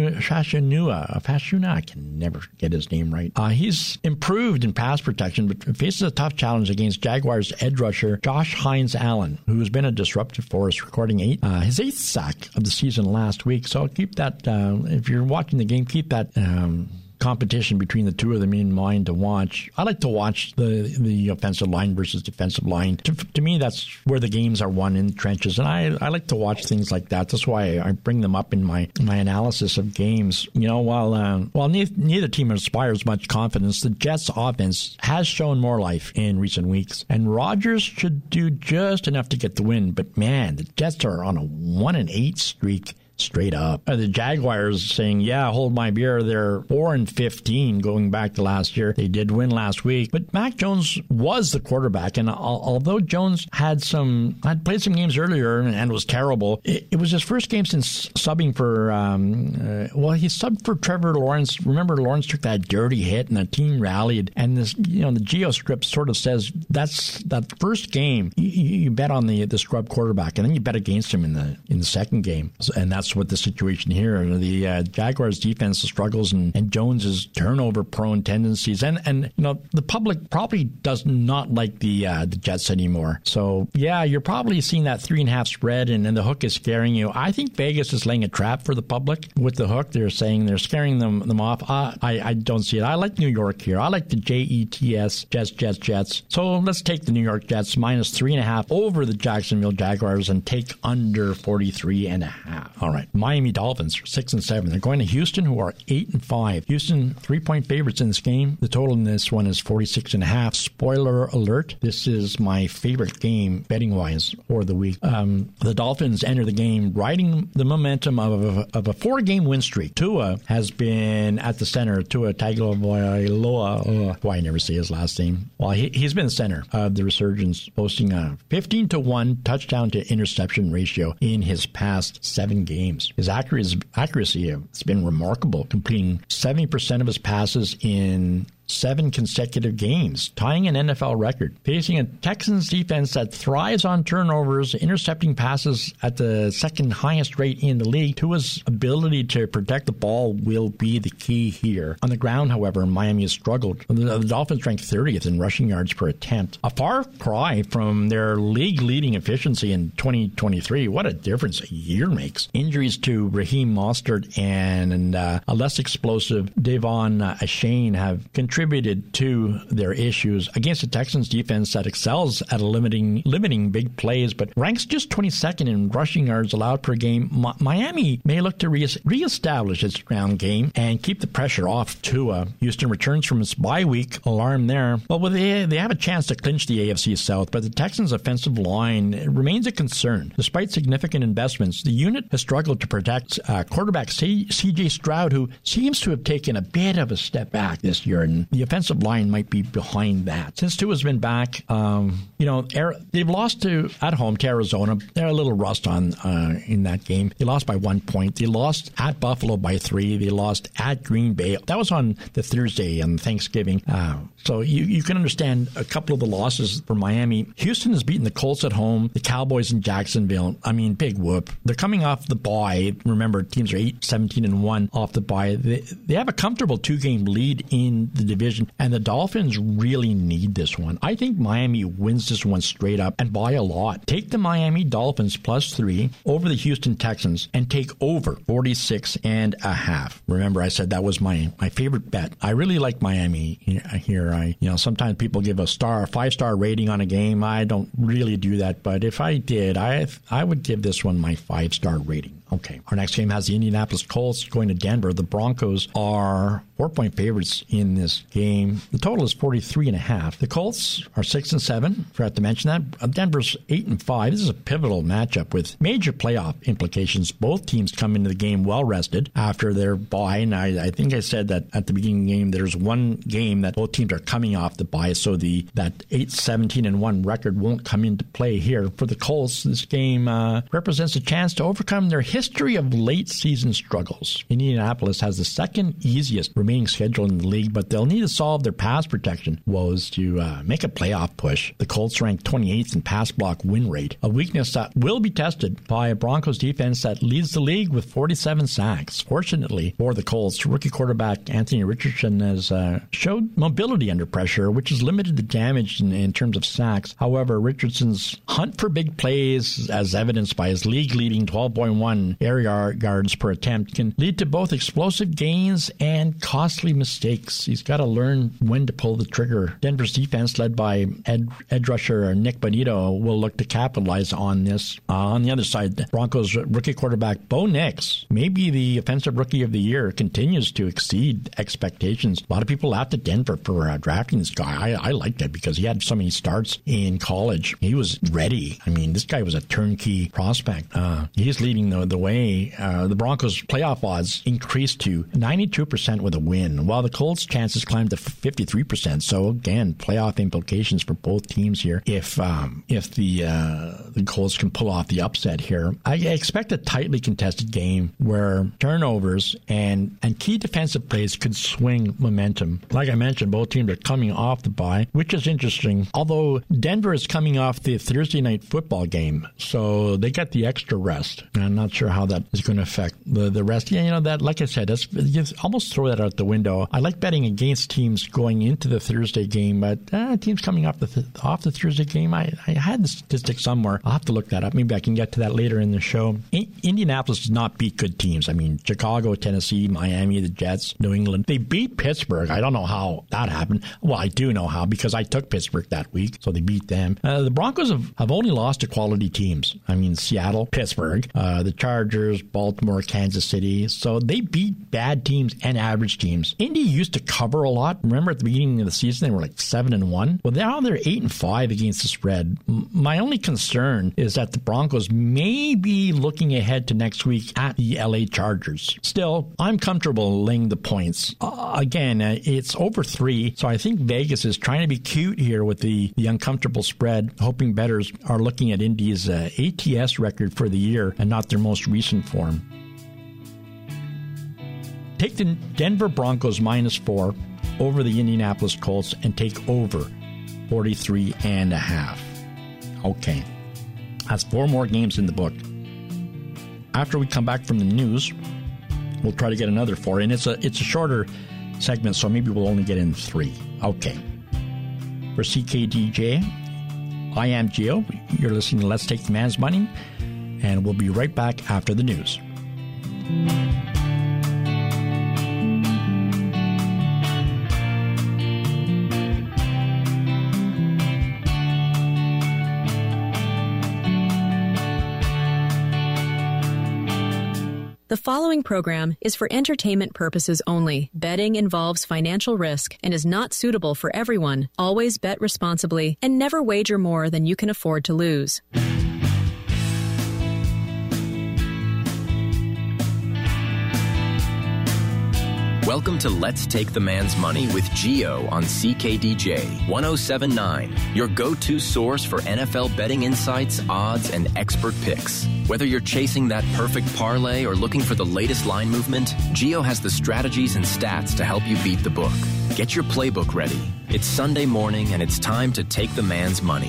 Fashanu- Fashanu. I can never get his name right. Uh, he's improved in pass protection, but faces a tough challenge against Jaguars edge rusher Josh Hines Allen, who has been a disruptive force, recording eight uh, his eighth sack of the season last week. So keep that, uh, if you're watching the game, keep that um, competition between the two of them in mind to watch. I like to watch the the offensive line versus defensive line. To, to me, that's where the games are won, in the trenches, and I, I like to watch things like that. That's why I bring them up in my my analysis of games. You know, while uh, while neither, neither team inspires much confidence, the Jets' offense has shown more life in recent weeks, and Rodgers should do just enough to get the win. But man, the Jets are on a one and eight streak. Straight up. Uh, the Jaguars saying, yeah, hold my beer. They're four and fifteen going back to last year. They did win last week. But Mac Jones was the quarterback. And al- although Jones had some, had played some games earlier and, and was terrible, it, it was his first game since subbing for, um, uh, well, he subbed for Trevor Lawrence. Remember, Lawrence took that dirty hit and the team rallied. And this, you know, the Geo script sort of says that's that first game, you, you bet on the, the scrub quarterback, and then you bet against him in the, in the second game. And that's what the situation here. The uh, Jaguars defense struggles and, and Jones's turnover prone tendencies, and and you know the public probably does not like the uh, the Jets anymore. So yeah, you're probably seeing that three and a half spread, and, and the hook is scaring you. I think Vegas is laying a trap for the public with the hook. They're saying they're scaring them them off. Uh, I I don't see it. I like New York here. I like the J E T S Jets Jets Jets. So let's take the New York Jets minus three and a half over the Jacksonville Jaguars and take under forty-three and a half. All right. Miami Dolphins are six and seven. They're going to Houston, who are eight and five. Houston three point favorites in this game. The total in this one is forty-six and a half. Spoiler alert: this is my favorite game betting wise for the week. Um, the Dolphins enter the game riding the momentum of a, of a four game win streak. Tua has been at the center. Tua Tagovailoa. Uh, why I never say his last name. Well, he, he's been the center of the resurgence, posting a fifteen to one touchdown to interception ratio in his past seven games. His accuracy, accuracy has been remarkable, completing seventy percent of his passes in seven consecutive games, tying an N F L record. Facing a Texans defense that thrives on turnovers, intercepting passes at the second highest rate in the league, Tua's ability to protect the ball will be the key here. On the ground, however, Miami has struggled. The, the Dolphins ranked thirtieth in rushing yards per attempt, a far cry from their league-leading efficiency in twenty twenty-three. What a difference a year makes. Injuries to Raheem Mostert and, and uh, a less explosive Devon uh, Achane have contributed contributed to their issues against the Texans defense that excels at limiting limiting big plays, but ranks just twenty-second in rushing yards allowed per game. Mi- Miami may look to re- reestablish its ground game and keep the pressure off Tua. Houston returns from its bye week. Alarm there. Well, well they, they have a chance to clinch the A F C South, but the Texans' offensive line remains a concern. Despite significant investments, the unit has struggled to protect uh, quarterback C- C.J. Stroud, who seems to have taken a bit of a step back this year, and the offensive line might be behind that. Since Tua's been back, um, you know, they've lost to at home to Arizona. They're a little rust on uh, in that game. They lost by one point. They lost at Buffalo by three. They lost at Green Bay. That was on the Thursday on Thanksgiving. Uh, so you, you can understand a couple of the losses for Miami. Houston has beaten the Colts at home, the Cowboys in Jacksonville. I mean, big whoop. They're coming off the bye. Remember, teams are eight, seventeen, and one off the bye. They, they have a comfortable two-game lead in the division, and the Dolphins really need this one. I think Miami wins this one straight up and by a lot. Take the Miami Dolphins plus three over the Houston Texans and take over forty-six and a half. Remember, I said that was my, my favorite bet. I really like Miami here. I, you know, sometimes people give a star, a five-star rating on a game. I don't really do that, but if I did, I I would give this one my five-star rating. Okay. Our next game has the Indianapolis Colts going to Denver. The Broncos are four-point favorites in this game. The total is forty-three and a half. The Colts are six and seven. Forgot to mention that. Denver's eight and five. This is a pivotal matchup with major playoff implications. Both teams come into the game well rested after their bye. And I, I think I said that at the beginning of the game, there's one game that both teams are coming off the bye, so the that eight, seventeen, and one record won't come into play here. For the Colts, this game uh, represents a chance to overcome their history history of late season struggles. Indianapolis has the second easiest remaining schedule in the league, but they'll need to solve their pass protection woes to uh, make a playoff push. The Colts rank twenty-eighth in pass block win rate, a weakness that will be tested by a Broncos defense that leads the league with forty-seven sacks. Fortunately for the Colts, rookie quarterback Anthony Richardson has uh, showed mobility under pressure, which has limited the damage in, in terms of sacks. However, Richardson's hunt for big plays, as evidenced by his league-leading twelve point one area yards per attempt, can lead to both explosive gains and costly mistakes. He's got to learn when to pull the trigger. Denver's defense, led by ed- edge rusher Nick Bonito, will look to capitalize on this. Uh, on the other side, the Broncos rookie quarterback Bo Nix, maybe the offensive rookie of the year, continues to exceed expectations. A lot of people laughed at Denver for uh, drafting this guy. I, I liked it because he had so many starts in college. He was ready. I mean, this guy was a turnkey prospect. Uh, he's leading the, the way. Uh, the Broncos' playoff odds increased to ninety-two percent with a win, while the Colts' chances climbed to fifty-three percent. So again, playoff implications for both teams here. If um, if the uh, the Colts can pull off the upset here, I expect a tightly contested game where turnovers and and key defensive plays could swing momentum. Like I mentioned, both teams are coming off the bye, which is interesting. Although Denver is coming off the Thursday night football game, so they got the extra rest. And I'm not sure how that is going to affect the the rest. Yeah, you know that. Like I said, that's, you almost throw that out the window. I like betting against teams going into the Thursday game, but uh, teams coming off the th- off the Thursday game, I, I had the statistic somewhere. I'll have to look that up. Maybe I can get to that later in the show. I- Indianapolis does not beat good teams. I mean, Chicago, Tennessee, Miami, the Jets, New England. They beat Pittsburgh. I don't know how that happened. Well, I do know how because I took Pittsburgh that week, so they beat them. Uh, the Broncos have, have only lost to quality teams. I mean, Seattle, Pittsburgh, uh, the Chargers, Baltimore, Kansas City. So they beat bad teams and average teams. Indy used to cover a lot. Remember at the beginning of the season, they were like seven and one. Well, now they're eight and five against the spread. M- my only concern is that the Broncos may be looking ahead to next week at the L A Chargers. Still, I'm comfortable laying the points. Uh, again, uh, it's over three, so I think Vegas is trying to be cute here with the, the uncomfortable spread, hoping bettors are looking at Indy's uh, A T S record for the year and not their most recent form. Take the Denver Broncos minus four over the Indianapolis Colts and take over forty-three and a half. Okay. That's four more games in the book. After we come back from the news, we'll try to get another four. And it's a it's a shorter segment, so maybe we'll only get in three. Okay. For C K D J, I am Gio. You're listening to Let's Take the Man's Money, and we'll be right back after the news. The following program is for entertainment purposes only. Betting involves financial risk and is not suitable for everyone. Always bet responsibly and never wager more than you can afford to lose. Welcome to Let's Take the Man's Money with Gio on C K D J one oh seven point nine, your go-to source for N F L betting insights, odds, and expert picks. Whether you're chasing that perfect parlay or looking for the latest line movement, Gio has the strategies and stats to help you beat the book. Get your playbook ready. It's Sunday morning and it's time to take the man's money.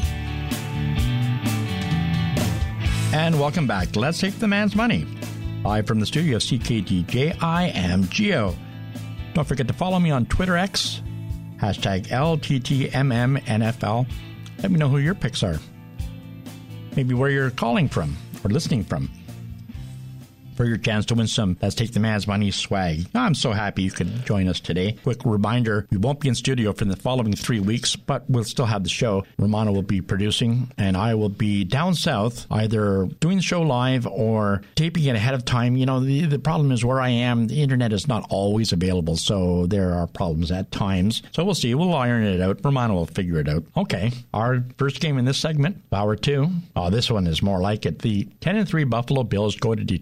And welcome back to Let's Take the Man's Money. Live from the studio of C K D J, I am Gio. Don't forget to follow me on Twitter X, hashtag L T T M M N F L. Let me know who your picks are. Maybe where you're calling from or listening from. For your chance to win some Let's Take the Man's Money swag. I'm so happy you could join us today. Quick reminder, we won't be in studio for the following three weeks, but we'll still have the show. Romano will be producing, and I will be down south, either doing the show live or taping it ahead of time. You know, the, the problem is where I am, the internet is not always available, so there are problems at times. So we'll see. We'll iron it out. Romano will figure it out. Okay, our first game in this segment, hour two. Oh, this one is more like it. The ten and three Buffalo Bills go to Detroit.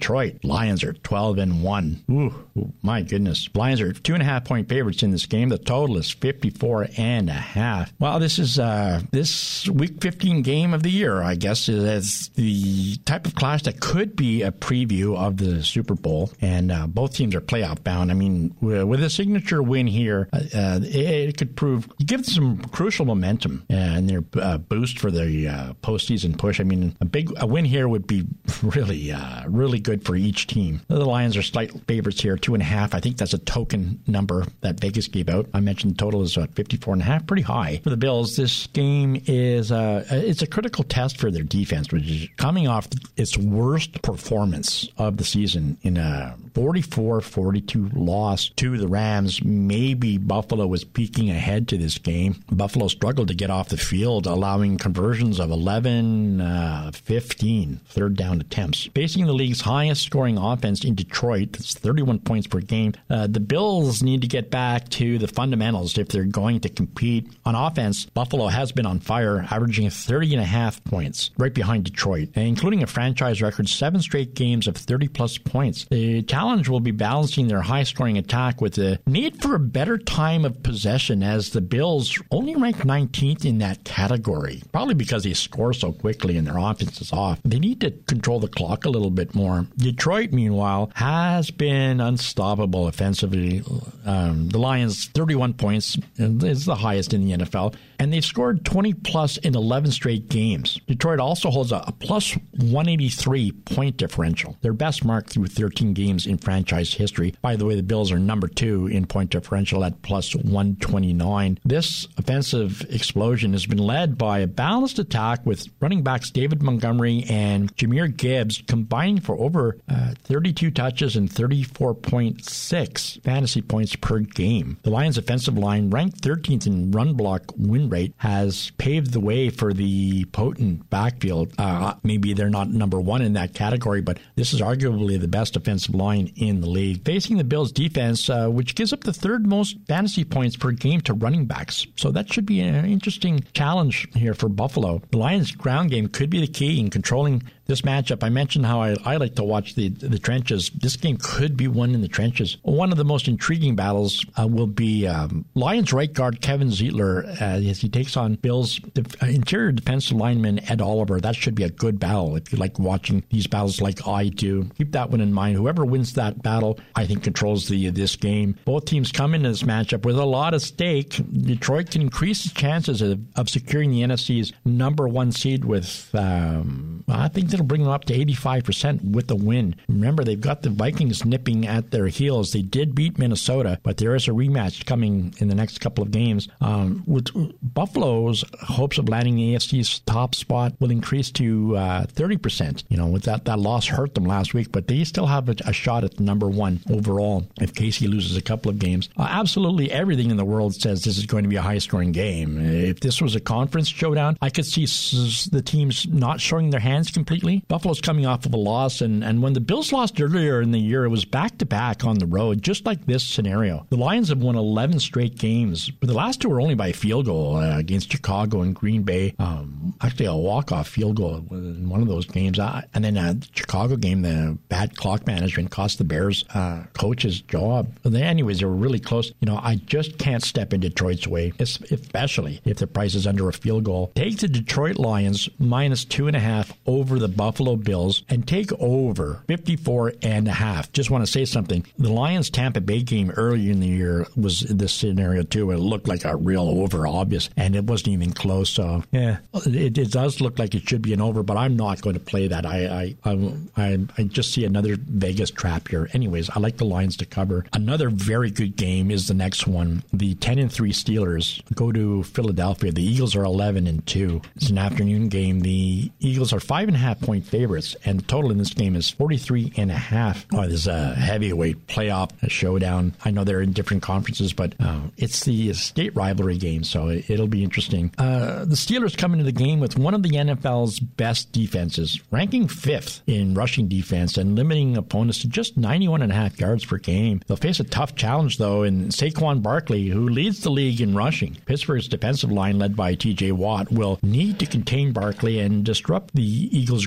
Lions are twelve and one. Ooh, my goodness. Lions are two and a half point favorites in this game. The total is fifty-four and a half. Well, this is uh, this week fifteen game of the year, I guess, is the type of clash that could be a preview of the Super Bowl. And uh, both teams are playoff bound. I mean, with a signature win here, uh, it, it could prove, give some crucial momentum and their uh, boost for the uh, postseason push. I mean, a big a win here would be really, uh, really good for each team. The Lions are slight favorites here, two and a half. I think that's a token number that Vegas gave out. I mentioned the total is uh, fifty-four and a half, pretty high for the Bills. This game is uh, it's a critical test for their defense, which is coming off its worst performance of the season in a forty-four forty-two loss to the Rams. Maybe Buffalo was peeking ahead to this game. Buffalo struggled to get off the field, allowing conversions of eleven, uh, fifteen third down attempts. Facing the league's highest scoring offense in Detroit, that's thirty-one points per game, uh, the Bills need to get back to the fundamentals if they're going to compete. On offense, Buffalo has been on fire, averaging thirty and a half points, right behind Detroit, including a franchise record seven straight games of thirty plus points. The challenge will be balancing their high-scoring attack with the need for a better time of possession, as the Bills only rank nineteenth in that category, probably because they score so quickly and their offense is off. They need to control the clock a little bit more. Detroit, meanwhile, has been unstoppable offensively. Um, the Lions, thirty-one points, is the highest in the N F L, and they've scored twenty plus in eleven straight games. Detroit also holds a, a plus one eighty-three point differential, their best mark through thirteen games in franchise history. By the way, the Bills are number two in point differential at plus one twenty-nine. This offensive explosion has been led by a balanced attack with running backs David Montgomery and Jahmyr Gibbs combining for over uh, thirty-two touches and thirty-four point six fantasy points per game. The Lions' offensive line, ranked thirteenth in run block win rate, has paved the way for the potent backfield. Uh, maybe they're not number one in that category, but this is arguably the best offensive line in the league. Facing the Bills' defense, uh, which gives up the third most fantasy points per game to running backs. So that should be an interesting challenge here for Buffalo. The Lions' ground game could be the key in controlling this matchup. I mentioned how I, I like to watch the the trenches. This game could be won in the trenches. One of the most intriguing battles uh, will be um, Lions right guard Kevin Zeitler uh, as he takes on Bills def- interior defensive lineman Ed Oliver. That should be a good battle if you like watching these battles like I do. Keep that one in mind. Whoever wins that battle, I think, controls the this game. Both teams come into this matchup with a lot at stake. Detroit can increase its chances of, of securing the N F C's number one seed with, um, I think, it'll bring them up to eighty-five percent with the win. Remember, they've got the Vikings nipping at their heels. They did beat Minnesota, but there is a rematch coming in the next couple of games. Um, with Buffalo's hopes of landing the A F C's top spot will increase to uh, thirty percent. You know, with that, that loss hurt them last week, but they still have a, a shot at the number one overall if Casey loses a couple of games. Uh, absolutely everything in the world says this is going to be a high-scoring game. If this was a conference showdown, I could see s- the teams not showing their hands completely. Buffalo's coming off of a loss, and, and when the Bills lost earlier in the year, it was back-to-back on the road, just like this scenario. The Lions have won eleven straight games, but the last two were only by field goal uh, against Chicago and Green Bay. Um, actually, a walk-off field goal in one of those games. Uh, and then uh, the Chicago game, the bad clock management cost the Bears uh, coach's job. But anyways, they were really close. You know, I just can't step in Detroit's way, especially if the price is under a field goal. Take the Detroit Lions minus two and a half over the Buffalo Bills and take over fifty-four and a half. Just want to say something. The Lions Tampa Bay game earlier in the year was this scenario too. It looked like a real over, obvious, and it wasn't even close. So yeah, it, it does look like it should be an over, but I'm not going to play that. I I I, I, I just see another Vegas trap here. Anyways, I like the Lions to cover. Another very good game is the next one. The ten and three Steelers go to Philadelphia. The Eagles are eleven and two. It's an afternoon game. The Eagles are five and a half point favorites, and the total in this game is forty-three and a half. Oh, there's a heavyweight playoff showdown. I know they're in different conferences, but uh, it's the state rivalry game, so it, it'll be interesting. Uh, the Steelers come into the game with one of the N F L's best defenses, ranking fifth in rushing defense and limiting opponents to just ninety-one and a half yards per game. They'll face a tough challenge, though, in Saquon Barkley, who leads the league in rushing. Pittsburgh's defensive line, led by T J Watt, will need to contain Barkley and disrupt the Eagles'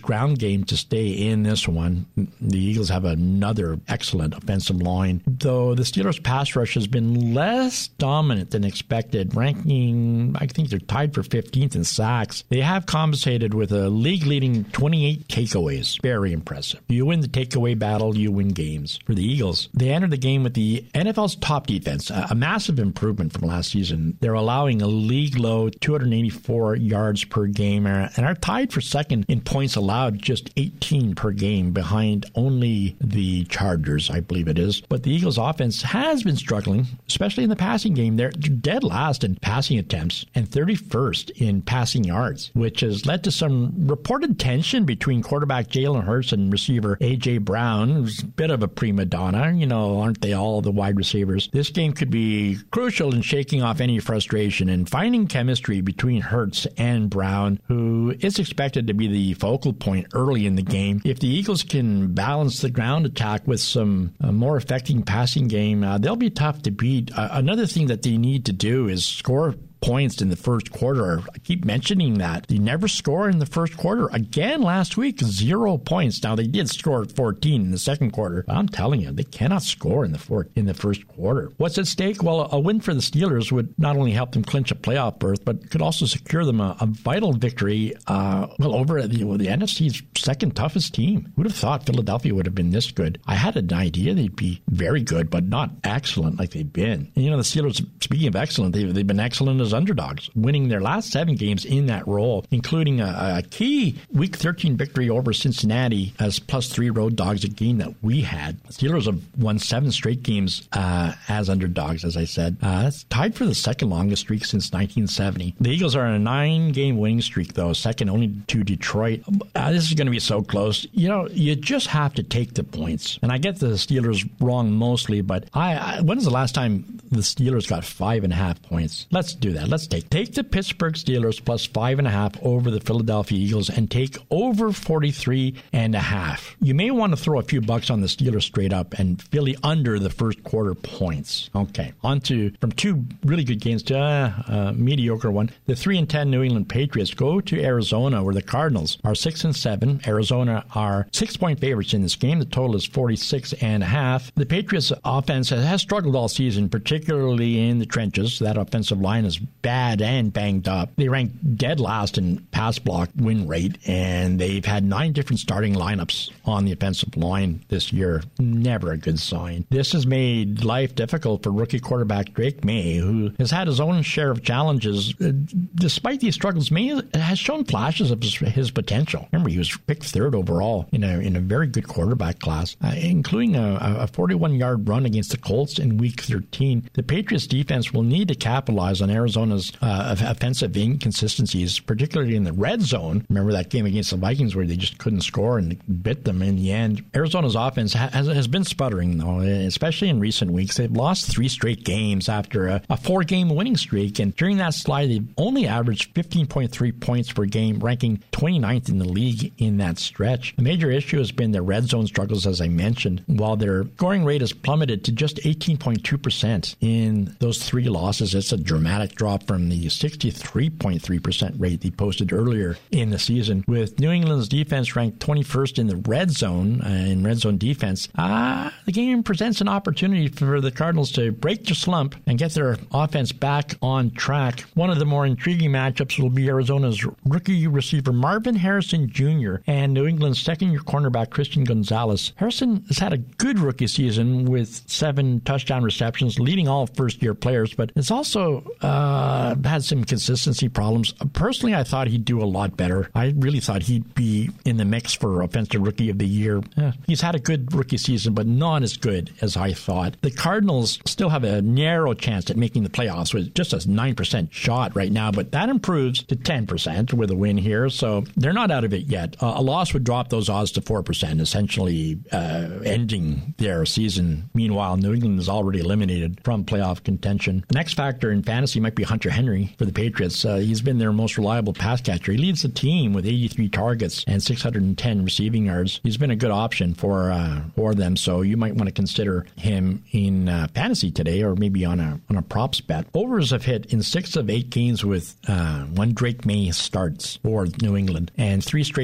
ground game to stay in this one. The Eagles have another excellent offensive line, though the Steelers' pass rush has been less dominant than expected, ranking, I think they're tied for fifteenth in sacks. They have compensated with a league-leading twenty-eight takeaways. Very impressive. You win the takeaway battle, you win games. For the Eagles, they entered the game with the N F L's top defense, a massive improvement from last season. They're allowing a league-low two hundred eighty-four yards per game and are tied for second in points allowed, just eighteen per game, behind only the Chargers, I believe it is. But the Eagles' offense has been struggling, especially in the passing game. They're dead last in passing attempts and thirty-first in passing yards, which has led to some reported tension between quarterback Jalen Hurts and receiver A J. Brown, who's a bit of a prima donna. You know, aren't they all, the wide receivers? This game could be crucial in shaking off any frustration and finding chemistry between Hurts and Brown, who is expected to be the focal point early in the game. If the Eagles can balance the ground attack with some uh, more effective passing game, uh, they'll be tough to beat. Uh, another thing that they need to do is score points in the first quarter. I keep mentioning that. They never score in the first quarter. Again, last week, zero points. Now, they did score fourteen in the second quarter, but I'm telling you, they cannot score in the fourth, in the first quarter. What's at stake? Well, a win for the Steelers would not only help them clinch a playoff berth, but could also secure them a, a vital victory uh, well, over the, well, the N F C's second toughest team. Who would have thought Philadelphia would have been this good? I had an idea they'd be very good, but not excellent like they've been. And, you know, the Steelers, speaking of excellent, they've, they've been excellent as underdogs, winning their last seven games in that role, including a, a key Week thirteen victory over Cincinnati as plus three road dogs, a game that we had. The Steelers have won seven straight games uh, as underdogs, as I said. Uh, that's tied for the second longest streak since nineteen seventy. The Eagles are on a nine-game winning streak, though, second only to Detroit. Uh, this is going to be so close. You know, you just have to take the points. And I get the Steelers wrong mostly, but I, I when was the last time the Steelers got five and a half points? Let's do that. Let's take take the Pittsburgh Steelers plus five and a half over the Philadelphia Eagles and take over forty-three and a half. You may want to throw a few bucks on the Steelers straight up and Philly under the first quarter points. Okay, on to from two really good games to uh, a mediocre one. The three and ten New England Patriots go to Arizona, where the Cardinals are six and seven. Arizona are six point favorites in this game. The total is forty-six and a half. The Patriots offense has struggled all season, particularly in the trenches. That offensive line is bad and banged up. They rank dead last in pass block win rate, and they've had nine different starting lineups on the offensive line this year. Never a good sign. This has made life difficult for rookie quarterback Drake May, who has had his own share of challenges. Despite these struggles, May has shown flashes of his, his potential. Remember, he was picked third overall in a in a very good quarterback class, uh, including a, a forty-one-yard run against the Colts in Week thirteen. The Patriots defense will need to capitalize on Arizona's uh, offensive inconsistencies, particularly in the red zone. Remember that game against the Vikings where they just couldn't score and bit them in the end. Arizona's offense ha- has, has been sputtering, though, especially in recent weeks. They've lost three straight games after a, a four-game winning streak, and during that slide, they've only averaged fifteen point three points per game, ranking twenty-ninth in the league in that stretch. The major issue has been their red zone struggles, as I mentioned, while their scoring rate has plummeted to just eighteen point two percent in those three losses. It's a dramatic drop from the sixty-three point three percent rate they posted earlier in the season. With New England's defense ranked twenty-first in the red zone, uh, in red zone defense, uh, the game presents an opportunity for the Cardinals to break the slump and get their offense back on track. One of the more intriguing matchups will be Arizona's rookie receiver Marvin Harrison Junior and New England's second-year cornerback Christian Gonzalez. Harrison has had a good rookie season with seven touchdown receptions, leading all first-year players, but has also uh, had some consistency problems. Personally, I thought he'd do a lot better. I really thought he'd be in the mix for Offensive Rookie of the Year. Eh, he's had a good rookie season, but not as good as I thought. The Cardinals still have a narrow chance at making the playoffs with just a nine percent shot right now, but that improves to ten percent with a win here, so they're not out of it yet. Uh, a loss would drop those odds to four percent, essentially uh, ending their season. Meanwhile, New England is already eliminated from playoff contention. The next factor in fantasy might be Hunter Henry for the Patriots. Uh, he's been their most reliable pass catcher. He leads the team with eighty-three targets and six hundred ten receiving yards. He's been a good option for uh, for them, so you might want to consider him in uh, fantasy today, or maybe on a on a props bet. Overs have hit in six of eight games with uh, one Drake May starts for New England, and three straight Patriots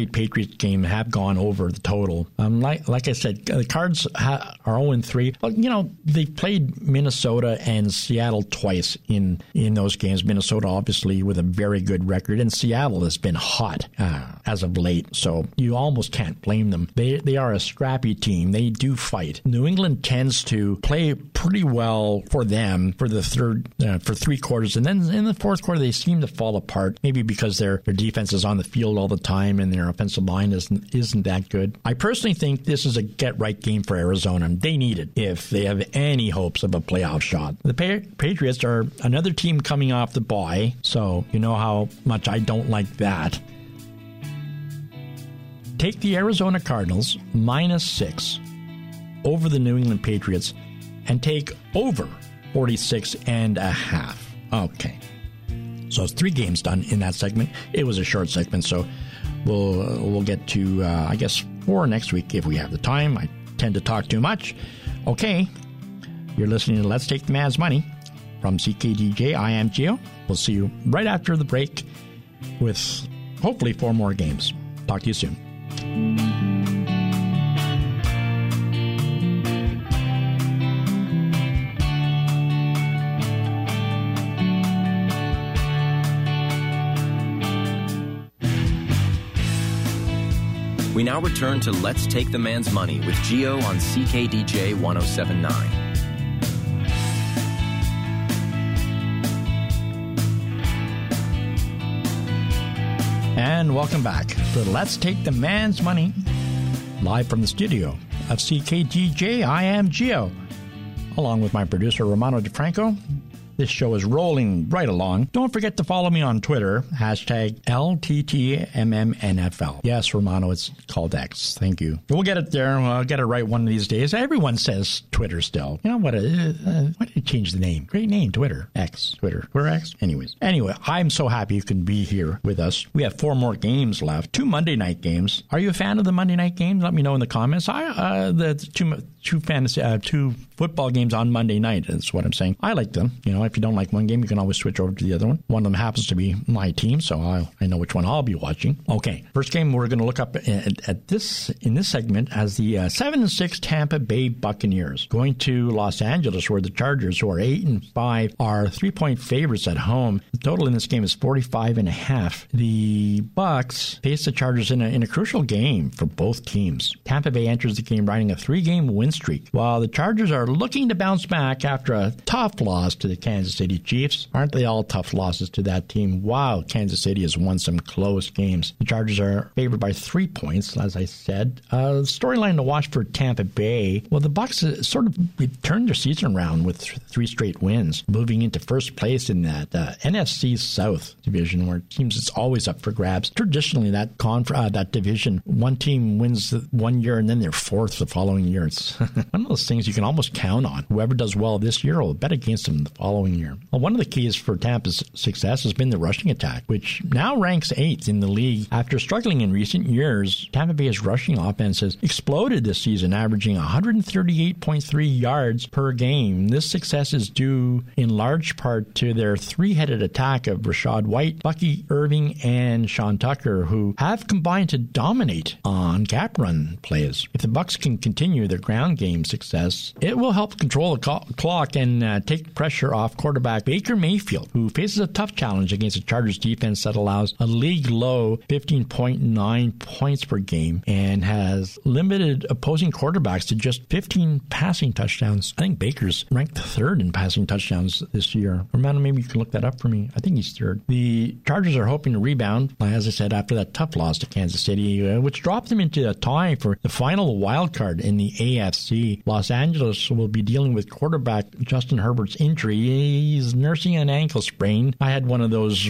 Patriots game have gone over the total. Um, like like I said, the Cards ha- are oh and three. But, you know, they played Minnesota and Seattle twice in, in those games. Minnesota, obviously, with a very good record, and Seattle has been hot uh, as of late, so you almost can't blame them. They they are a scrappy team. They do fight. New England tends to play pretty well for them for the third, uh, for three quarters, and then in the fourth quarter they seem to fall apart, maybe because their, their defense is on the field all the time and their offensive line isn't, isn't that good. I personally think this is a get-right game for Arizona. They need it if they have any hopes of a playoff shot. The pa- Patriots are another team coming off the bye, so you know how much I don't like that. Take the Arizona Cardinals minus six over the New England Patriots and take over forty-six and a half. Okay. So it's three games done in that segment. It was a short segment, so we'll we'll get to, uh, I guess, four next week if we have the time. I tend to talk too much. Okay. You're listening to Let's Take the Man's Money from C K D J. I am Gio. We'll see you right after the break with hopefully four more games. Talk to you soon. We now return to Let's Take the Man's Money with Gio on C K D J one oh seven point nine. And welcome back to Let's Take the Man's Money, live from the studio of C K D J. I am Gio, along with my producer, Romano DeFranco. This show is rolling right along. Don't forget to follow me on Twitter, hashtag L T T M M N F L. Yes, Romano, it's called X. Thank you. We'll get it there. I'll get it right one of these days. Everyone says Twitter still. You know what? Uh, uh, why did you change the name? Great name, Twitter. X. Twitter. Twitter X? Anyways. Anyway, I'm so happy you can be here with us. We have four more games left. Two Monday night games. Are you a fan of the Monday night games? Let me know in the comments. I uh, the two two fantasy uh, two football games on Monday night is what I'm saying. I like them. You know, if you don't like one game, you can always switch over to the other one. One of them happens to be my team, so I, I know which one I'll be watching. Okay, first game we're going to look up at, at this in this segment as the uh, seven and six Tampa Bay Buccaneers going to Los Angeles, where the Chargers, who are eight and five, are three point favorites at home. The total in this game is forty-five and a half. The Bucs face the Chargers in a, in a crucial game for both teams. Tampa Bay enters the game riding a three-game win streak, while the Chargers are looking to bounce back after a tough loss to the Kansas City Chiefs. Aren't they all tough losses to that team? Wow, Kansas City has won some close games. The Chargers are favored by three points, as I said. Uh, storyline to watch for Tampa Bay. Well, the Bucs sort of turned their season around with th- three straight wins, moving into first place in that uh, N F C South division, where it seems it's always up for grabs. Traditionally, that conf- uh, that division, one team wins one year and then they're fourth the following year. It's one of those things you can almost count on. Whoever does well this year will bet against them the following year. Well, one of the keys for Tampa's success has been the rushing attack, which now ranks eighth in the league. After struggling in recent years, Tampa Bay's rushing offense has exploded this season, averaging one thirty-eight point three yards per game. This success is due in large part to their three-headed attack of Rashad White, Bucky Irving, and Sean Tucker, who have combined to dominate on gap run plays. If the Bucs can continue their ground game success, it will help control the co- clock and uh, take pressure off quarterback Baker Mayfield, who faces a tough challenge against a Chargers defense that allows a league-low fifteen point nine points per game and has limited opposing quarterbacks to just fifteen passing touchdowns. I think Baker's ranked third in passing touchdowns this year. Romano, maybe you can look that up for me. I think he's third. The Chargers are hoping to rebound, as I said, after that tough loss to Kansas City, uh, which dropped them into a tie for the final wild card in the A F C. Los Angeles will be dealing with quarterback Justin Herbert's injury. He's nursing an ankle sprain. I had one of those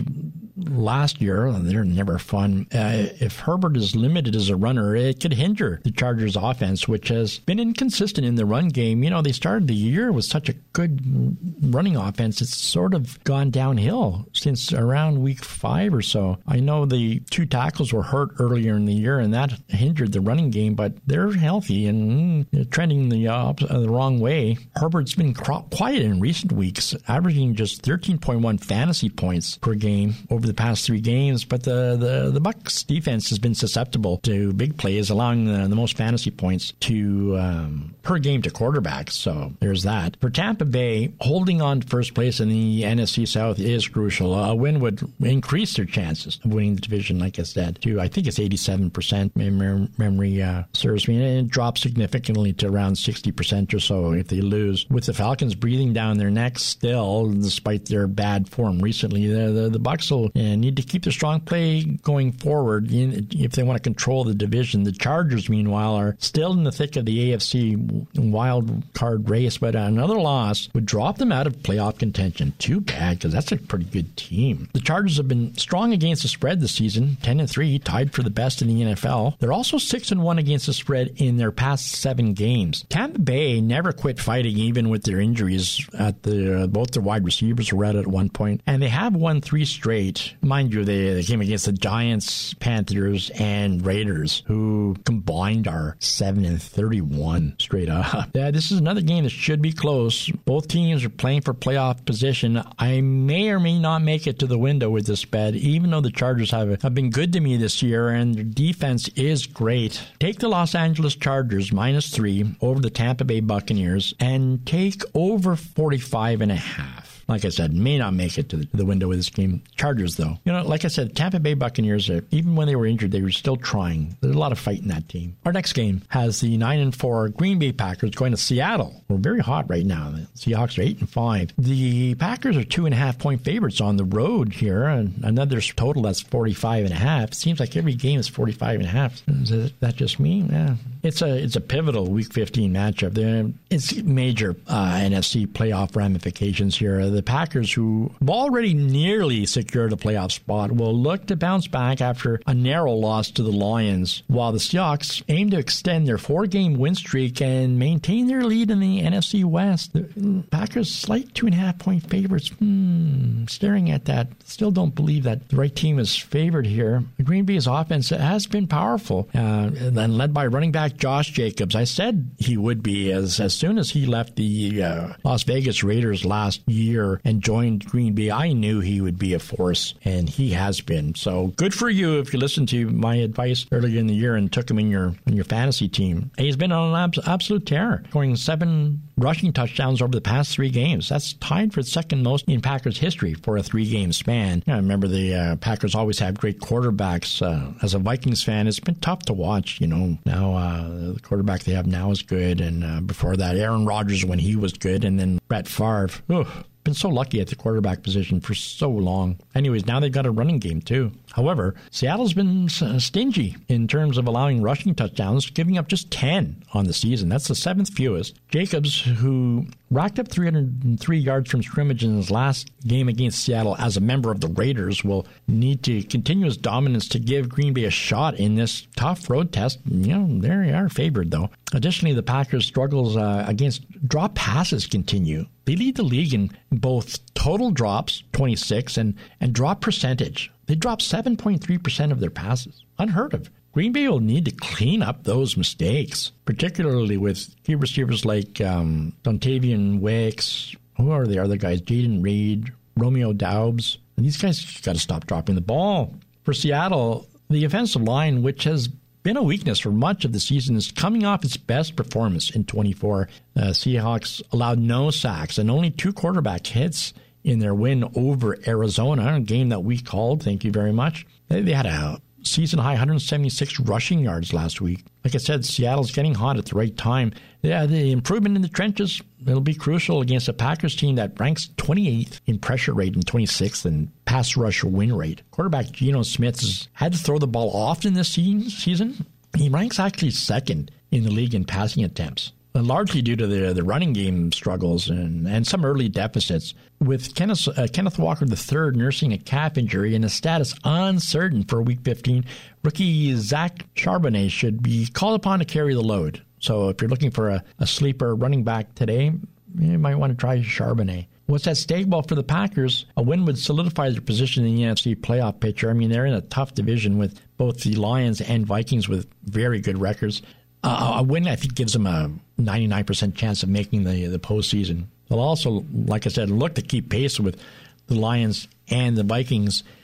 last year. They're never fun. Uh, if Herbert is limited as a runner, it could hinder the Chargers offense, which has been inconsistent in the run game. You know, they started the year with such a good running offense. It's sort of gone downhill since around week five or so. I know the two tackles were hurt earlier in the year, and that hindered the running game, but they're healthy and mm, trending the, uh, the wrong way. Herbert's been quiet in recent weeks, averaging just thirteen point one fantasy points per game over over the past three games, but the, the, the Bucs defense has been susceptible to big plays, allowing the, the most fantasy points to um, per game to quarterbacks. So there's that. For Tampa Bay, holding on to first place in the N F C South is crucial. A win would increase their chances of winning the division, like I said, to I think it's eighty-seven percent mem- memory uh, serves me, and it drops significantly to around sixty percent or so if they lose. With the Falcons breathing down their necks still, despite their bad form recently, the, the, the Bucs will uh, need to keep their strong play going forward if they want to control the division. The Chargers, meanwhile, are still in the thick of the A F C wild card race, but another loss would drop them out of playoff contention. Too bad, because that's a pretty good team. The Chargers have been strong against the spread this season, ten and three, tied for the best in the N F L. They're also six and one against the spread in their past seven games. Tampa Bay never quit fighting, even with their injuries. At the uh, both their wide receivers were out at one point, and they have won three straight. Mind you, they, they came against the Giants, Panthers, and Raiders, who combined are seven and thirty-one straight up. Yeah, this is another game that should be close. Both teams are playing for playoff position. I may or may not make it to the window with this bet, even though the Chargers have, have been good to me this year, and their defense is great. Take the Los Angeles Chargers minus three over the Tampa Bay Buccaneers and take over forty-five and a half. Like I said, may not make it to the, the window with this game. Chargers, though. You know, like I said, Tampa Bay Buccaneers, are, even when they were injured, they were still trying. There's a lot of fight in that team. Our next game has the nine and four Green Bay Packers going to Seattle. We're very hot right now. The Seahawks are eight and five. The Packers are two and a half point favorites on the road here. And another total that's forty-five and a half. It seems like every game is forty-five and a half. Is that just me? Yeah. It's a it's a pivotal Week fifteen matchup. It's major uh, N F C playoff ramifications here. The Packers, who have already nearly secured a playoff spot, will look to bounce back after a narrow loss to the Lions, while the Seahawks aim to extend their four-game win streak and maintain their lead in the N F C West. The Packers, slight two-and-a-half point favorites. Hmm, staring at that, still don't believe that the right team is favored here. The Green Bay's offense has been powerful, uh, and led by running back Josh Jacobs. I said he would be as, as soon as he left the uh, Las Vegas Raiders last year and joined Green Bay. I knew he would be a force, and he has been. So good for you if you listened to my advice earlier in the year and took him in your in your fantasy team. He's been on an abs- absolute tear, scoring seven rushing touchdowns over the past three games. That's tied for the second most in Packers history for a three-game span. I remember the uh, Packers always have great quarterbacks. Uh, as a Vikings fan, it's been tough to watch. You know, now uh, the quarterback they have now is good, and uh, before that, Aaron Rodgers when he was good, and then Brett Favre. Ugh. Been so lucky at the quarterback position for so long. Anyways, now they've got a running game too. However, Seattle's been stingy in terms of allowing rushing touchdowns, giving up just ten on the season. That's the seventh fewest. Jacobs, who racked up three hundred three yards from scrimmage in his last game against Seattle as a member of the Raiders, will need to continue his dominance to give Green Bay a shot in this tough road test. You know, they are favored, though. Additionally, the Packers' struggles uh, against drop passes continue. They lead the league in both total drops, twenty-six, and, and drop percentage. They drop seven point three percent of their passes. Unheard of. Green Bay will need to clean up those mistakes, particularly with key receivers like um, Dontavian Wicks. Who are the other guys? Jaden Reed, Romeo Doubs. And these guys got to stop dropping the ball. For Seattle, the offensive line, which has been a weakness for much of the season, is coming off its best performance in twenty-four. Uh, Seahawks allowed no sacks and only two quarterback hits in their win over Arizona, a game that we called. Thank you very much. They, they had a season-high one hundred seventy-six rushing yards last week. Like I said, Seattle's getting hot at the right time. Yeah, the improvement in the trenches, it'll be crucial against a Packers team that ranks twenty-eighth in pressure rate and twenty-sixth in pass rush win rate. Quarterback Geno Smith has had to throw the ball often this season. He ranks actually second in the league in passing attempts, largely due to the, the running game struggles and, and some early deficits. With Kenneth, uh, Kenneth Walker the third nursing a calf injury and his status uncertain for Week fifteen, rookie Zach Charbonnet should be called upon to carry the load. So if you're looking for a, a sleeper running back today, you might want to try Charbonnet. What's at stake? Well, for the Packers, a win would solidify their position in the N F C playoff picture. I mean, they're in a tough division with both the Lions and Vikings with very good records. Uh, a win, I think, gives them a ninety-nine percent chance of making the, the postseason. They'll also, like I said, look to keep pace with the Lions and the Vikings.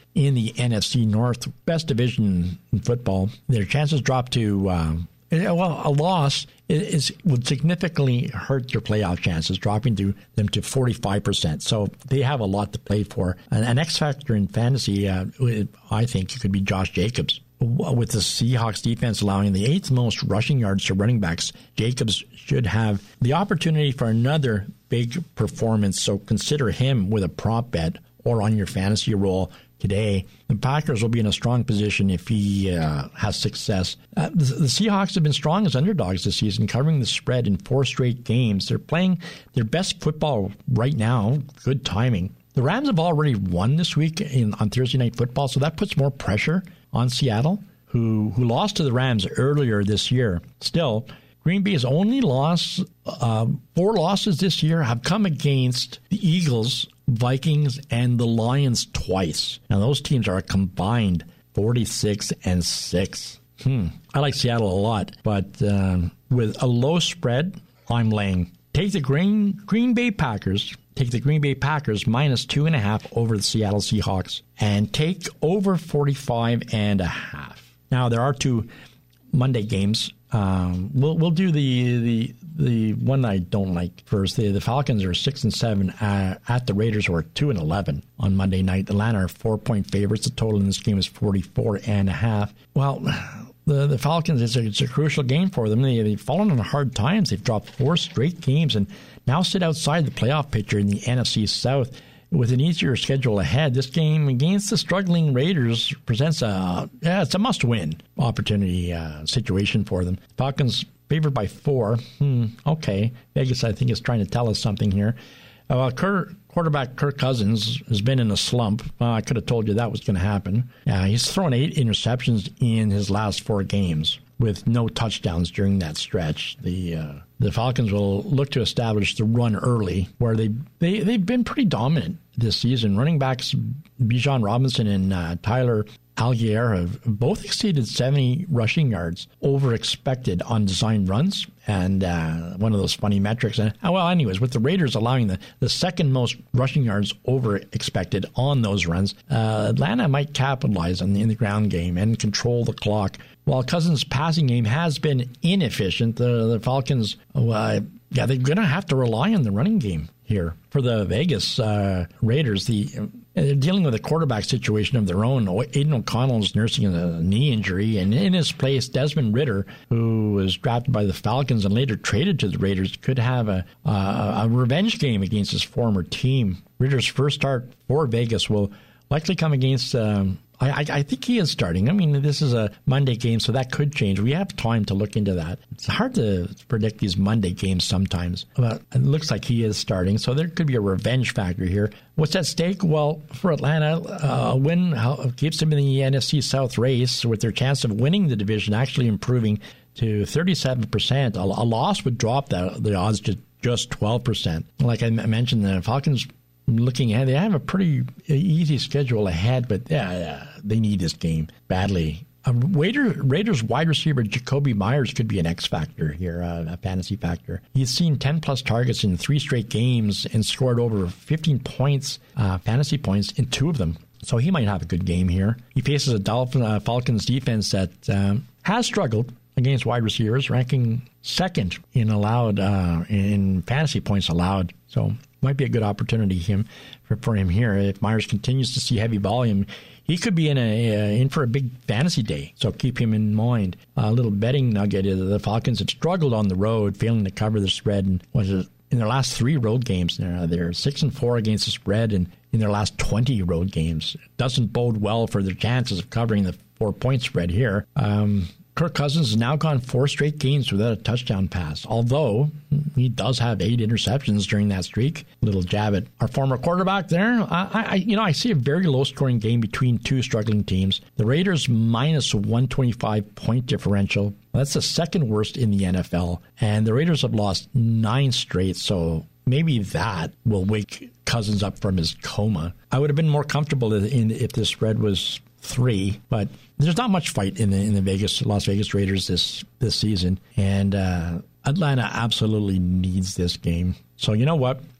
in the N F C North, best division in football. Their chances drop to, um, well, a loss is would significantly hurt your playoff chances, dropping to them to forty-five percent. So they have a lot to play for. An, an X factor in fantasy, uh, I think, it could be Josh Jacobs. With the Seahawks defense allowing the eighth most rushing yards to running backs, Jacobs should have the opportunity for another big performance. So consider him with a prop bet or on your fantasy roll today. The Packers will be in a strong position if he uh, has success. Uh, the, the Seahawks have been strong as underdogs this season, covering the spread in four straight games. They're playing their best football right now. Good timing. The Rams have already won this week in, on Thursday Night Football, so that puts more pressure on Seattle, who who lost to the Rams earlier this year. Still, Green Bay's only loss, uh, four losses this year, have come against the Eagles, Vikings, and the Lions twice. Now, those teams are combined forty-six and six. Hmm. I like Seattle a lot, but um, with a low spread, I'm laying. Take the Green Green Bay Packers. Take the Green Bay Packers minus two and a half over the Seattle Seahawks, and take over forty-five and a half. Now there are two Monday games. Um, we'll we'll do the the the one I don't like first. The, the Falcons are six and seven uh, at the Raiders, who are two and eleven on Monday night. Atlanta are four point favorites. The total in this game is forty-four and a half. Well, the the Falcons, it's a, it's a crucial game for them. They, they've fallen on hard times. They've dropped four straight games and now sit outside the playoff picture in the N F C South. With an easier schedule ahead, this game against the struggling Raiders presents a yeah, it's a must-win opportunity uh, situation for them. Falcons favored by four. Hmm, okay, Vegas, I think, is trying to tell us something here. Uh, well, Kirk, quarterback Kirk Cousins has been in a slump. Well, I could have told you that was going to happen. Uh, he's thrown eight interceptions in his last four games, with no touchdowns during that stretch. The uh, the Falcons will look to establish the run early, where they, they, they've been pretty dominant this season. Running backs Bijan Robinson and uh, Tyler Algier have both exceeded seventy rushing yards over expected on designed runs. And uh, one of those funny metrics. And well, anyways, with the Raiders allowing the, the second most rushing yards over expected on those runs, uh, Atlanta might capitalize on the, in the ground game and control the clock. While Cousins' passing game has been inefficient, the, the Falcons, uh, yeah, they're going to have to rely on the running game here. For the Vegas uh, Raiders, the they're dealing with a quarterback situation of their own. Aiden O'Connell is nursing a knee injury, and in his place, Desmond Ridder, who was drafted by the Falcons and later traded to the Raiders, could have a, a, a revenge game against his former team. Ridder's first start for Vegas will likely come against... Um, I, I think he is starting. I mean, this is a Monday game, so that could change. We have time to look into that. It's hard to predict these Monday games sometimes, but it looks like he is starting, so there could be a revenge factor here. What's at stake? Well, for Atlanta, a uh, win keeps them in the N F C South race, with their chance of winning the division actually improving to thirty-seven percent. A, a loss would drop that, the odds to just twelve percent. Like I mentioned, the Falcons... Looking ahead, they have a pretty easy schedule ahead, but yeah, yeah they need this game badly. Um, Raiders, Raiders wide receiver Jacoby Myers could be an X factor here, uh, a fantasy factor. He's seen ten plus targets in three straight games and scored over fifteen points, uh, fantasy points in two of them. So he might have a good game here. He faces a Dolphin, uh, Falcons defense that um, has struggled against wide receivers, ranking second in allowed uh, in fantasy points allowed. So might be a good opportunity him for, for him here. If Myers continues to see heavy volume, he could be in a uh, in for a big fantasy day. So keep him in mind. A little betting nugget is the Falcons have struggled on the road, failing to cover the spread. And was it in their last three road games? They're, they're six and four against the spread, and in their last twenty road games, it doesn't bode well for their chances of covering the four point spread here. Um, Kirk Cousins has now gone four straight games without a touchdown pass, although he does have eight interceptions during that streak. Little jab at our former quarterback there. I, I, you know, I see a very low-scoring game between two struggling teams. The Raiders minus one twenty-five point differential. That's the second worst in the N F L, and the Raiders have lost nine straight, so maybe that will wake Cousins up from his coma. I would have been more comfortable in if this spread was three, but there's not much fight in the in the Vegas Las Vegas Raiders this this season, and uh, Atlanta absolutely needs this game. So you know what?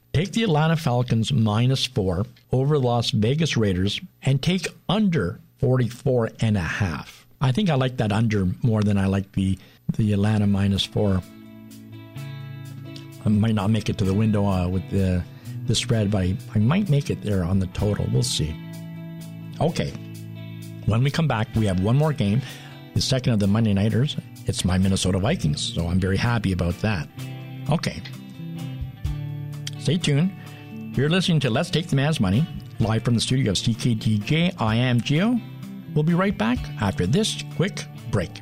Take the Atlanta Falcons minus four over the Las Vegas Raiders and take under forty-four and a half. I think I like that under more than I like the, the Atlanta minus four. I might not make it to the window uh, with the, the spread, but I, I might make it there on the total. We'll see. Okay. When we come back, we have one more game, the second of the Monday Nighters. It's my Minnesota Vikings, so I'm very happy about that. Okay. Stay tuned. You're listening to Let's Take the Man's Money, live from the studio of C K D J. I am Gio. We'll be right back after this quick break.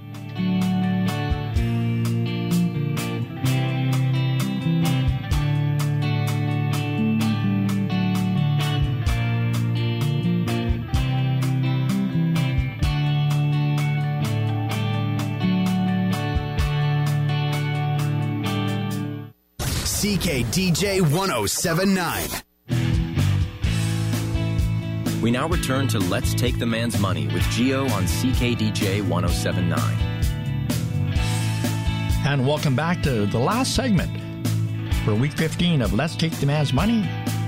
C K D J one oh seven point nine. We now return to Let's Take the Man's Money with Gio on C K D J one oh seven point nine. And welcome back to the last segment for week fifteen of Let's Take the Man's Money.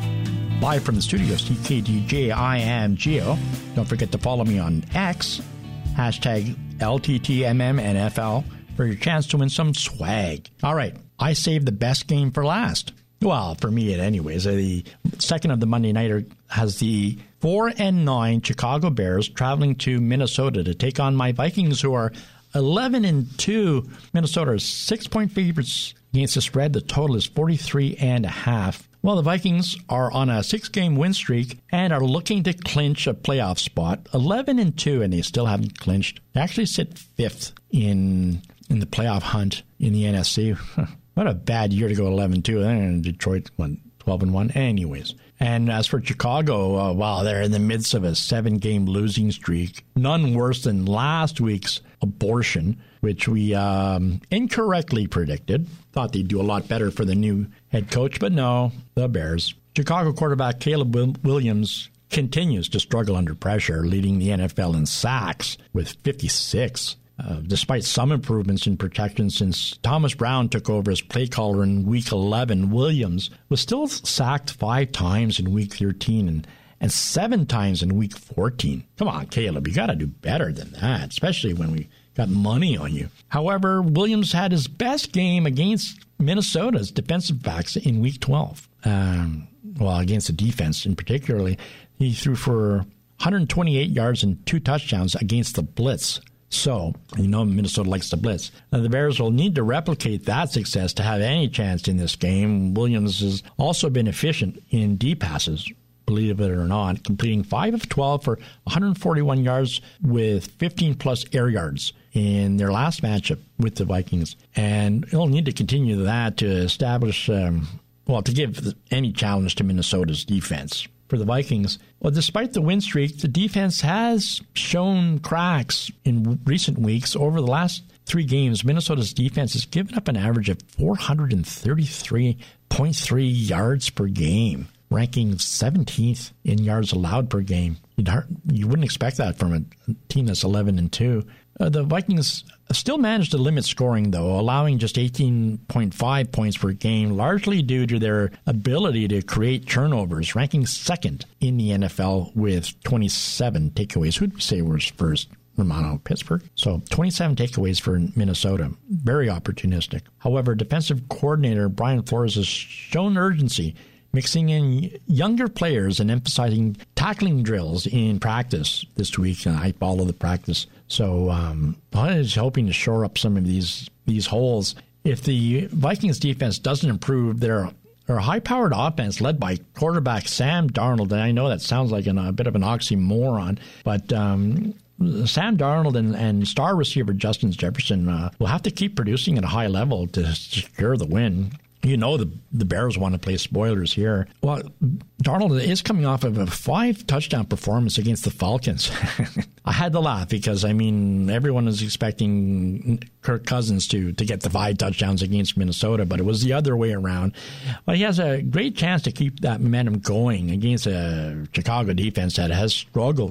Live from the studio of C K D J, I am Gio. Don't forget to follow me on X, hashtag L T T M M N F L, for your chance to win some swag. All right, I saved the best game for last. Well, for me, it anyways. The second of the Monday Nighter has the four and nine Chicago Bears traveling to Minnesota to take on my Vikings, who are eleven and two. Minnesota are six-point favorites against the spread. The total is forty-three and a half. Well, the Vikings are on a six-game win streak and are looking to clinch a playoff spot. eleven and two, and they still haven't clinched. They actually sit fifth in in the playoff hunt in the N F C. What a bad year to go eleven and two. And Detroit went twelve and one anyways. And as for Chicago, uh, wow, they're in the midst of a seven-game losing streak. None worse than last week's abortion, which we um, incorrectly predicted. Thought they'd do a lot better for the new head coach, but no, the Bears. Chicago quarterback Caleb Williams continues to struggle under pressure, leading the N F L in sacks with fifty-six. Uh, despite some improvements in protection since Thomas Brown took over as play caller in Week eleven, Williams was still sacked five times in Week thirteen and, and seven times in Week fourteen. Come on, Caleb, you got to do better than that, especially when we got money on you. However, Williams had his best game against Minnesota's defensive backs in Week twelve. Um, well, against the defense in particularly. He threw for one hundred twenty-eight yards and two touchdowns against the blitz. So, you know Minnesota likes to blitz. Now, the Bears will need to replicate that success to have any chance in this game. Williams has also been efficient in deep passes, believe it or not, completing five of twelve for one hundred forty-one yards with fifteen-plus air yards in their last matchup with the Vikings. And he'll need to continue that to establish, um, well, to give any challenge to Minnesota's defense. For the Vikings, well, despite the win streak, the defense has shown cracks in recent weeks. Over the last three games, Minnesota's defense has given up an average of four hundred thirty-three point three yards per game, ranking seventeenth in yards allowed per game. You'd hard, you wouldn't expect that from a team that's eleven and two. Uh, the Vikings still managed to limit scoring, though, allowing just eighteen point five points per game, largely due to their ability to create turnovers, ranking second in the N F L with twenty-seven takeaways. Who'd we say was first? Romano, Pittsburgh. So twenty-seven takeaways for Minnesota. Very opportunistic. However, defensive coordinator Brian Flores has shown urgency, mixing in younger players and emphasizing tackling drills in practice this week. I follow the practice. So um, I was hoping to shore up some of these these holes. If the Vikings defense doesn't improve, they're, they're a high-powered offense led by quarterback Sam Darnold. And I know that sounds like an, a bit of an oxymoron, but um, Sam Darnold and, and star receiver Justin Jefferson uh, will have to keep producing at a high level to secure the win. You know the the Bears want to play spoilers here. Well, Darnold is coming off of a five-touchdown performance against the Falcons. I had to laugh because, I mean, everyone was expecting Kirk Cousins to, to get the five touchdowns against Minnesota, but it was the other way around. Well, he has a great chance to keep that momentum going against a Chicago defense that has struggled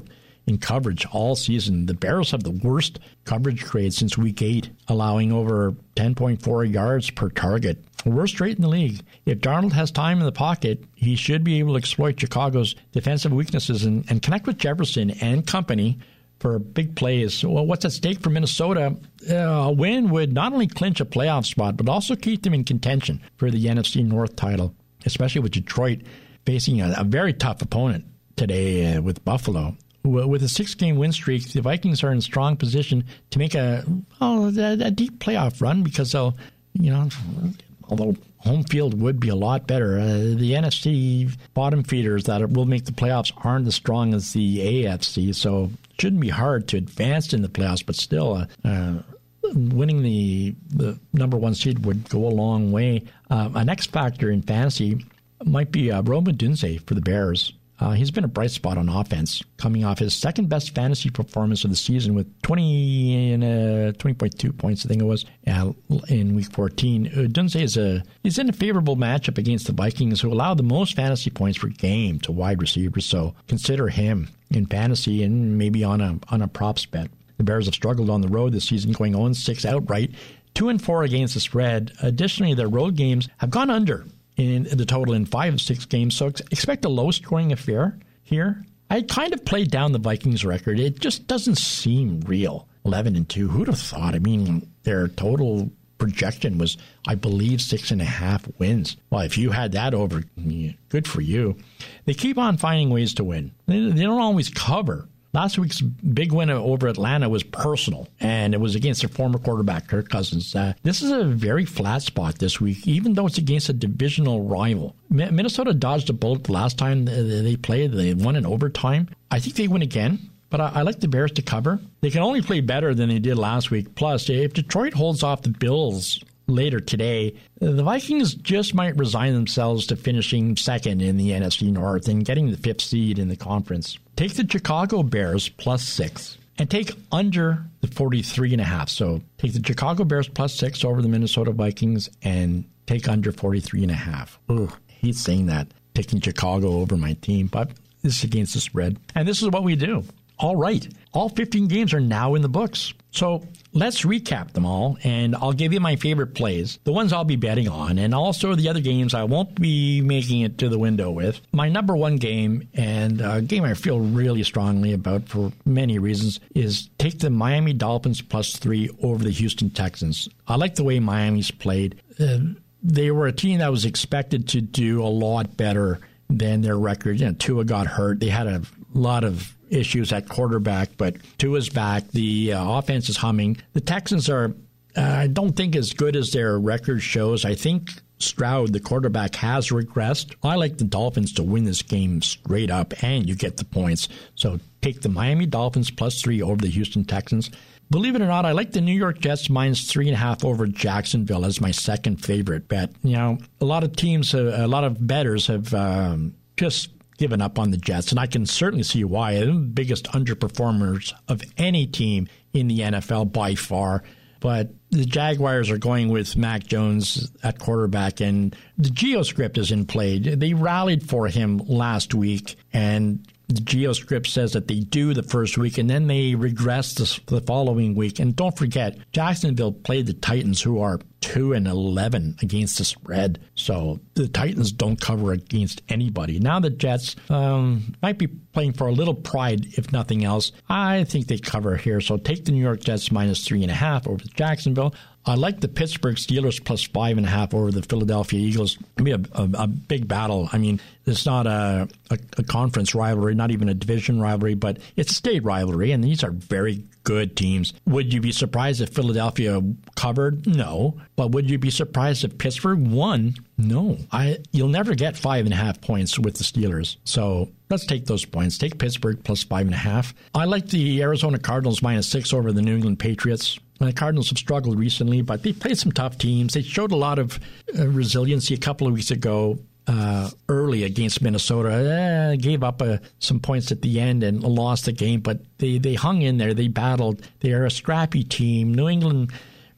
in coverage all season. The Bears have the worst coverage grade since week eight, allowing over ten point four yards per target. Worst rate in the league. If Darnold has time in the pocket, he should be able to exploit Chicago's defensive weaknesses and, and connect with Jefferson and company for big plays. Well, what's at stake for Minnesota? Uh, a win would not only clinch a playoff spot, but also keep them in contention for the N F C North title, especially with Detroit facing a, a very tough opponent today uh, with Buffalo. With a six-game win streak, the Vikings are in strong position to make a, oh, a, a deep playoff run because they'll, you know, although home field would be a lot better, uh, the N F C bottom feeders that will make the playoffs aren't as strong as the A F C, so it shouldn't be hard to advance in the playoffs, but still, uh, uh, winning the the number one seed would go a long way. Uh, an X factor in fantasy might be uh, Rome Odunze for the Bears. Uh, he's been a bright spot on offense, coming off his second best fantasy performance of the season with twenty and uh, twenty point two points, I think it was, uh, in week fourteen. Odunze is a is in a favorable matchup against the Vikings, who allow the most fantasy points per game to wide receivers. So consider him in fantasy and maybe on a on a props bet. The Bears have struggled on the road this season, going oh and six outright, two and four against the spread. Additionally, their road games have gone under in the total in five of six games, so ex- expect a low-scoring affair here. I kind of played down the Vikings record. It just doesn't seem real. eleven and two. Who'd have thought? I mean, their total projection was, I believe, six and a half wins. Well, if you had that over, good for you. They keep on finding ways to win. They, they don't always cover. Last week's big win over Atlanta was personal, and it was against their former quarterback, Kirk Cousins. Uh, this is a very flat spot this week, even though it's against a divisional rival. Mi- Minnesota dodged a bullet the last time they played. They won in overtime. I think they win again, but I, I like the Bears to cover. They can only play better than they did last week. Plus, if Detroit holds off the Bills later today, the Vikings just might resign themselves to finishing second in the N F C North and getting the fifth seed in the conference. Take the Chicago Bears plus six and take under the forty-three and a half. So take the Chicago Bears plus six over the Minnesota Vikings and take under forty-three and a half. Ugh, he's saying that, taking Chicago over my team, but this is against the spread. And this is what we do. All right. All fifteen games are now in the books. So let's recap them all, and I'll give you my favorite plays, the ones I'll be betting on, and also the other games I won't be making it to the window with. My number one game, and a game I feel really strongly about for many reasons, is take the Miami Dolphins plus three over the Houston Texans. I like the way Miami's played. Uh, they were a team that was expected to do a lot better than their record. You know, Tua got hurt. They had a lot of issues at quarterback, but Tua's back. The uh, offense is humming. The Texans are, uh, I don't think, as good as their record shows. I think Stroud, the quarterback, has regressed. I like the Dolphins to win this game straight up, and you get the points. So take the Miami Dolphins plus three over the Houston Texans. Believe it or not, I like the New York Jets minus three and a half over Jacksonville as my second favorite bet. You know, a lot of teams, uh, a lot of bettors have um, just given up on the Jets, and I can certainly see why. They're the biggest underperformers of any team in the N F L by far. But the Jaguars are going with Mac Jones at quarterback, and the Geo script is in play. They rallied for him last week, and the Geo script says that they do the first week, and then they regress the, the following week. And don't forget, Jacksonville played the Titans, who are two and eleven against the spread. So the Titans don't cover against anybody. Now the Jets um, might be playing for a little pride, if nothing else. I think they cover here. So take the New York Jets minus three and a half over Jacksonville. I like the Pittsburgh Steelers plus five and a half over the Philadelphia Eagles. It'll be a, a, a big battle. I mean, it's not a, a, a conference rivalry, not even a division rivalry, but it's a state rivalry, and these are very good teams. Would you be surprised if Philadelphia covered? No. But would you be surprised if Pittsburgh won? No. I. You'll never get five and a half points with the Steelers. So let's take those points. Take Pittsburgh plus five and a half. I like the Arizona Cardinals minus six over the New England Patriots. The Cardinals have struggled recently, but they played some tough teams. They showed a lot of uh, resiliency a couple of weeks ago uh, early against Minnesota. Uh, gave up uh, some points at the end and lost the game, but they, they hung in there. They battled. They are a scrappy team. New England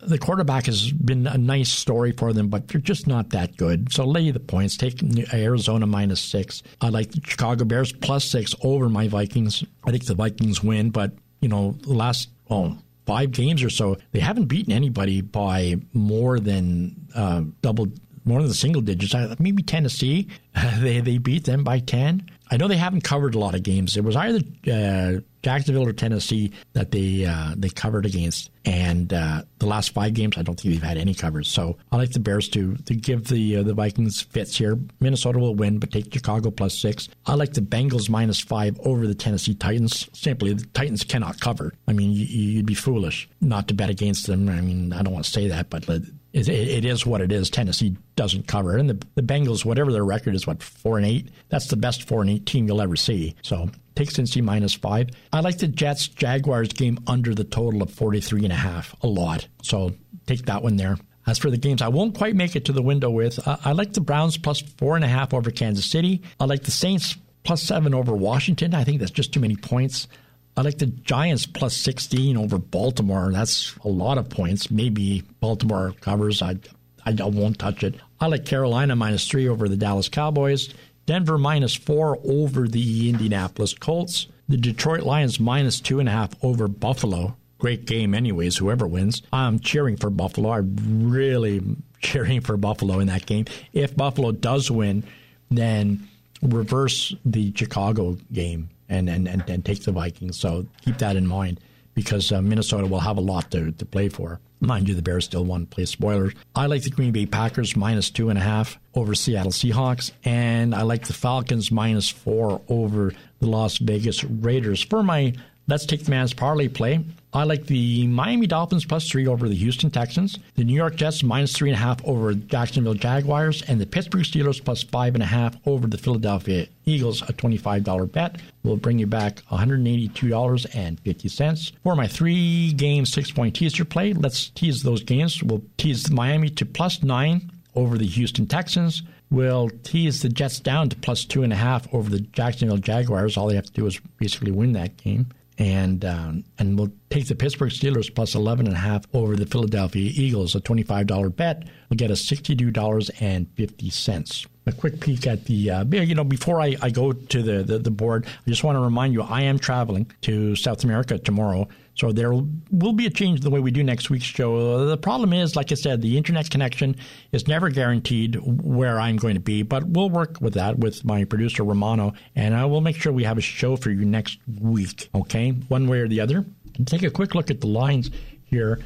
the quarterback has been a nice story for them, but they're just not that good. So lay the points. Take Arizona minus six. I like the Chicago Bears plus six over my Vikings. I think the Vikings win, but, you know, the last oh, five games or so, they haven't beaten anybody by more than uh, double, more than the single digits. Maybe Tennessee, they they beat them by ten. I know they haven't covered a lot of games. It was either uh, Jacksonville or Tennessee that they uh, they covered against. And uh, the last five games, I don't think they've had any covers. So I like the Bears to to give the uh, the Vikings fits here. Minnesota will win, but take Chicago plus six. I like the Bengals minus five over the Tennessee Titans. Simply, the Titans cannot cover. I mean, you, you'd be foolish not to bet against them. I mean, I don't want to say that, but it, it is what it is. Tennessee doesn't cover. And the, the Bengals, whatever their record is, what, four and eight? That's the best four and eight team you'll ever see. So take Cincy minus five. I like the Jets-Jaguars game under the total of forty-three and a half a lot. So take that one there. As for the games I won't quite make it to the window with, uh, I like the Browns plus four and a half over Kansas City. I like the Saints plus seven over Washington. I think that's just too many points. I like the Giants plus sixteen over Baltimore. That's a lot of points. Maybe Baltimore covers. I, I won't touch it. I like Carolina minus three over the Dallas Cowboys. Denver minus four over the Indianapolis Colts. The Detroit Lions minus two and a half over Buffalo. Great game anyways, whoever wins. I'm cheering for Buffalo. I'm really cheering for Buffalo in that game. If Buffalo does win, then reverse the Chicago game and, and, and, and take the Vikings. So keep that in mind because uh, Minnesota will have a lot to, to play for. Mind you, the Bears still want to play spoilers. I like the Green Bay Packers minus two and a half over Seattle Seahawks. And I like the Falcons minus four over the Las Vegas Raiders. For my Let's Take the Man's parlay play, I like the Miami Dolphins plus three over the Houston Texans, the New York Jets minus three and a half over Jacksonville Jaguars, and the Pittsburgh Steelers plus five and a half over the Philadelphia Eagles. A twenty-five dollars bet will bring you back one hundred eighty-two dollars and fifty cents. For my three-game six-point teaser play, let's tease those games. We'll tease Miami to plus nine over the Houston Texans. We'll tease the Jets down to plus two and a half over the Jacksonville Jaguars. All they have to do is basically win that game. And um, and we'll take the Pittsburgh Steelers plus eleven and a half over the Philadelphia Eagles. A twenty-five dollars bet will get us sixty-two dollars and fifty cents. A quick peek at the, uh, you know, before I, I go to the, the, the board, I just want to remind you I am traveling to South America tomorrow. So there will be a change in the way we do next week's show. The problem is, like I said, the internet connection is never guaranteed where I'm going to be, but we'll work with that with my producer, Romano, and I will make sure we have a show for you next week, okay, one way or the other. And take a quick look at the lines here.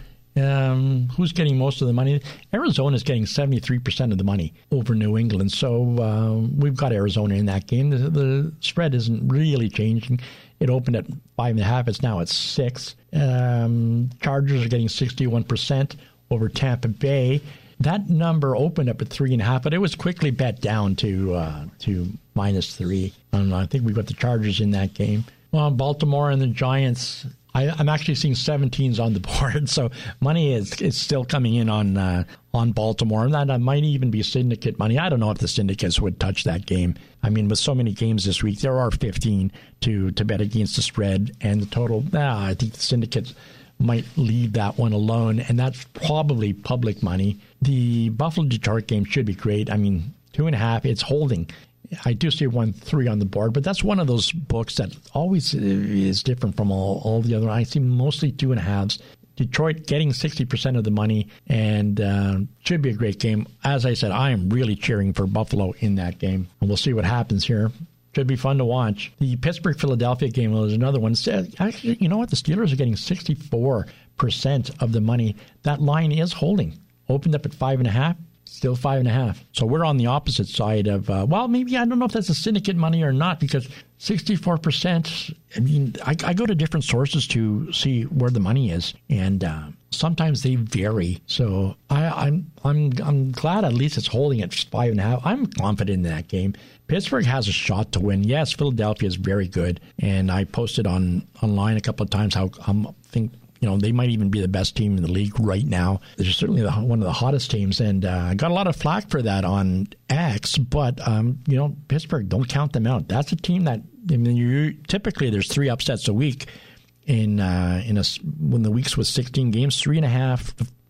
Um, who's getting most of the money? Arizona is getting seventy-three percent of the money over New England, so uh, we've got Arizona in that game. The, the spread isn't really changing. It opened at five and a half. It's now at six. Um, Chargers are getting sixty-one percent over Tampa Bay. That number opened up at three and a half, but it was quickly bet down to uh, to minus three. And I think we've got the Chargers in that game. Well, Baltimore and the Giants. I, I'm actually seeing seventeens on the board, so money is is still coming in on uh, on Baltimore, and that might even be syndicate money. I don't know if the syndicates would touch that game. I mean, with so many games this week, there are fifteen to, to bet against the spread, and the total, ah, I think the syndicates might leave that one alone, and that's probably public money. The Buffalo-Detroit game should be great. I mean, two and a half, it's holding. I do see one three on the board, but that's one of those books that always is different from all, all the other. I see mostly two and a halves. Detroit getting sixty percent of the money, and uh, should be a great game. As I said, I am really cheering for Buffalo in that game, and we'll see what happens here. Should be fun to watch. The Pittsburgh-Philadelphia game was another one. Actually, you know what? The Steelers are getting sixty-four percent of the money. That line is holding. Opened up at five and a half. Still five and a half. So we're on the opposite side of, uh, well, maybe I don't know if that's a syndicate money or not, because sixty-four percent, I mean, I, I go to different sources to see where the money is, and uh, sometimes they vary. So I, I'm I'm I'm glad at least it's holding at five and a half. I'm confident in that game. Pittsburgh has a shot to win. Yes, Philadelphia is very good, and I posted on online a couple of times how I think, you know, they might even be the best team in the league right now. They're certainly the, one of the hottest teams, and I uh, got a lot of flack for that on X, but, um, you know, Pittsburgh, don't count them out. That's a team that, I mean, you typically there's three upsets a week in uh, in a, when the weeks was sixteen games, three and a half,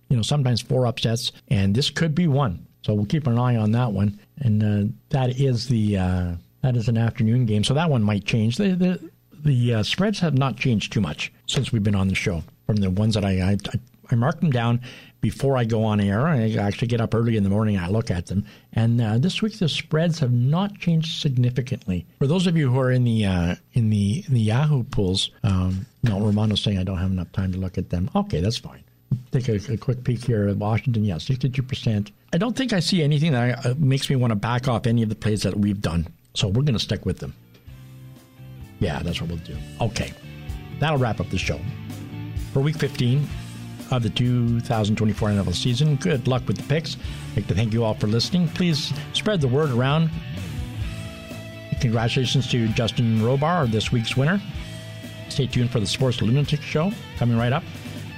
you know, sometimes four upsets, and this could be one. So we'll keep an eye on that one. And uh, that is the uh, that is an afternoon game, so that one might change. The the, the uh, spreads have not changed too much since we've been on the show. From the ones that I I, I mark them down before I go on air. I actually get up early in the morning and I look at them. And uh, this week the spreads have not changed significantly. For those of you who are in the uh, in the in the Yahoo pools, um, no, Romano's saying I don't have enough time to look at them. Okay, that's fine. Take a, a quick peek here at Washington. Yeah, sixty-two percent. I don't think I see anything that uh, makes me want to back off any of the plays that we've done. So we're going to stick with them. Yeah, that's what we'll do. Okay, that'll wrap up the show for week fifteen of the two thousand twenty-four N F L season. Good luck with the picks. I'd like to thank you all for listening. Please spread the word around. Congratulations to Justin Robar, this week's winner. Stay tuned for the Sports Lunatic Show coming right up.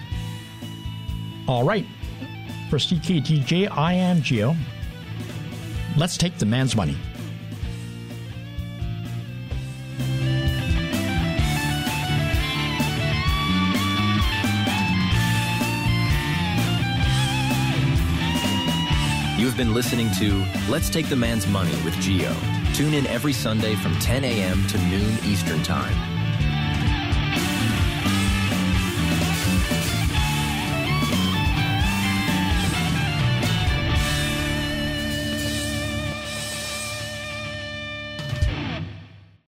All right. For C K D J, I am Gio. Let's take the man's money. You have been listening to Let's Take the Man's Money with Gio. Tune in every Sunday from ten a.m. to noon Eastern Time.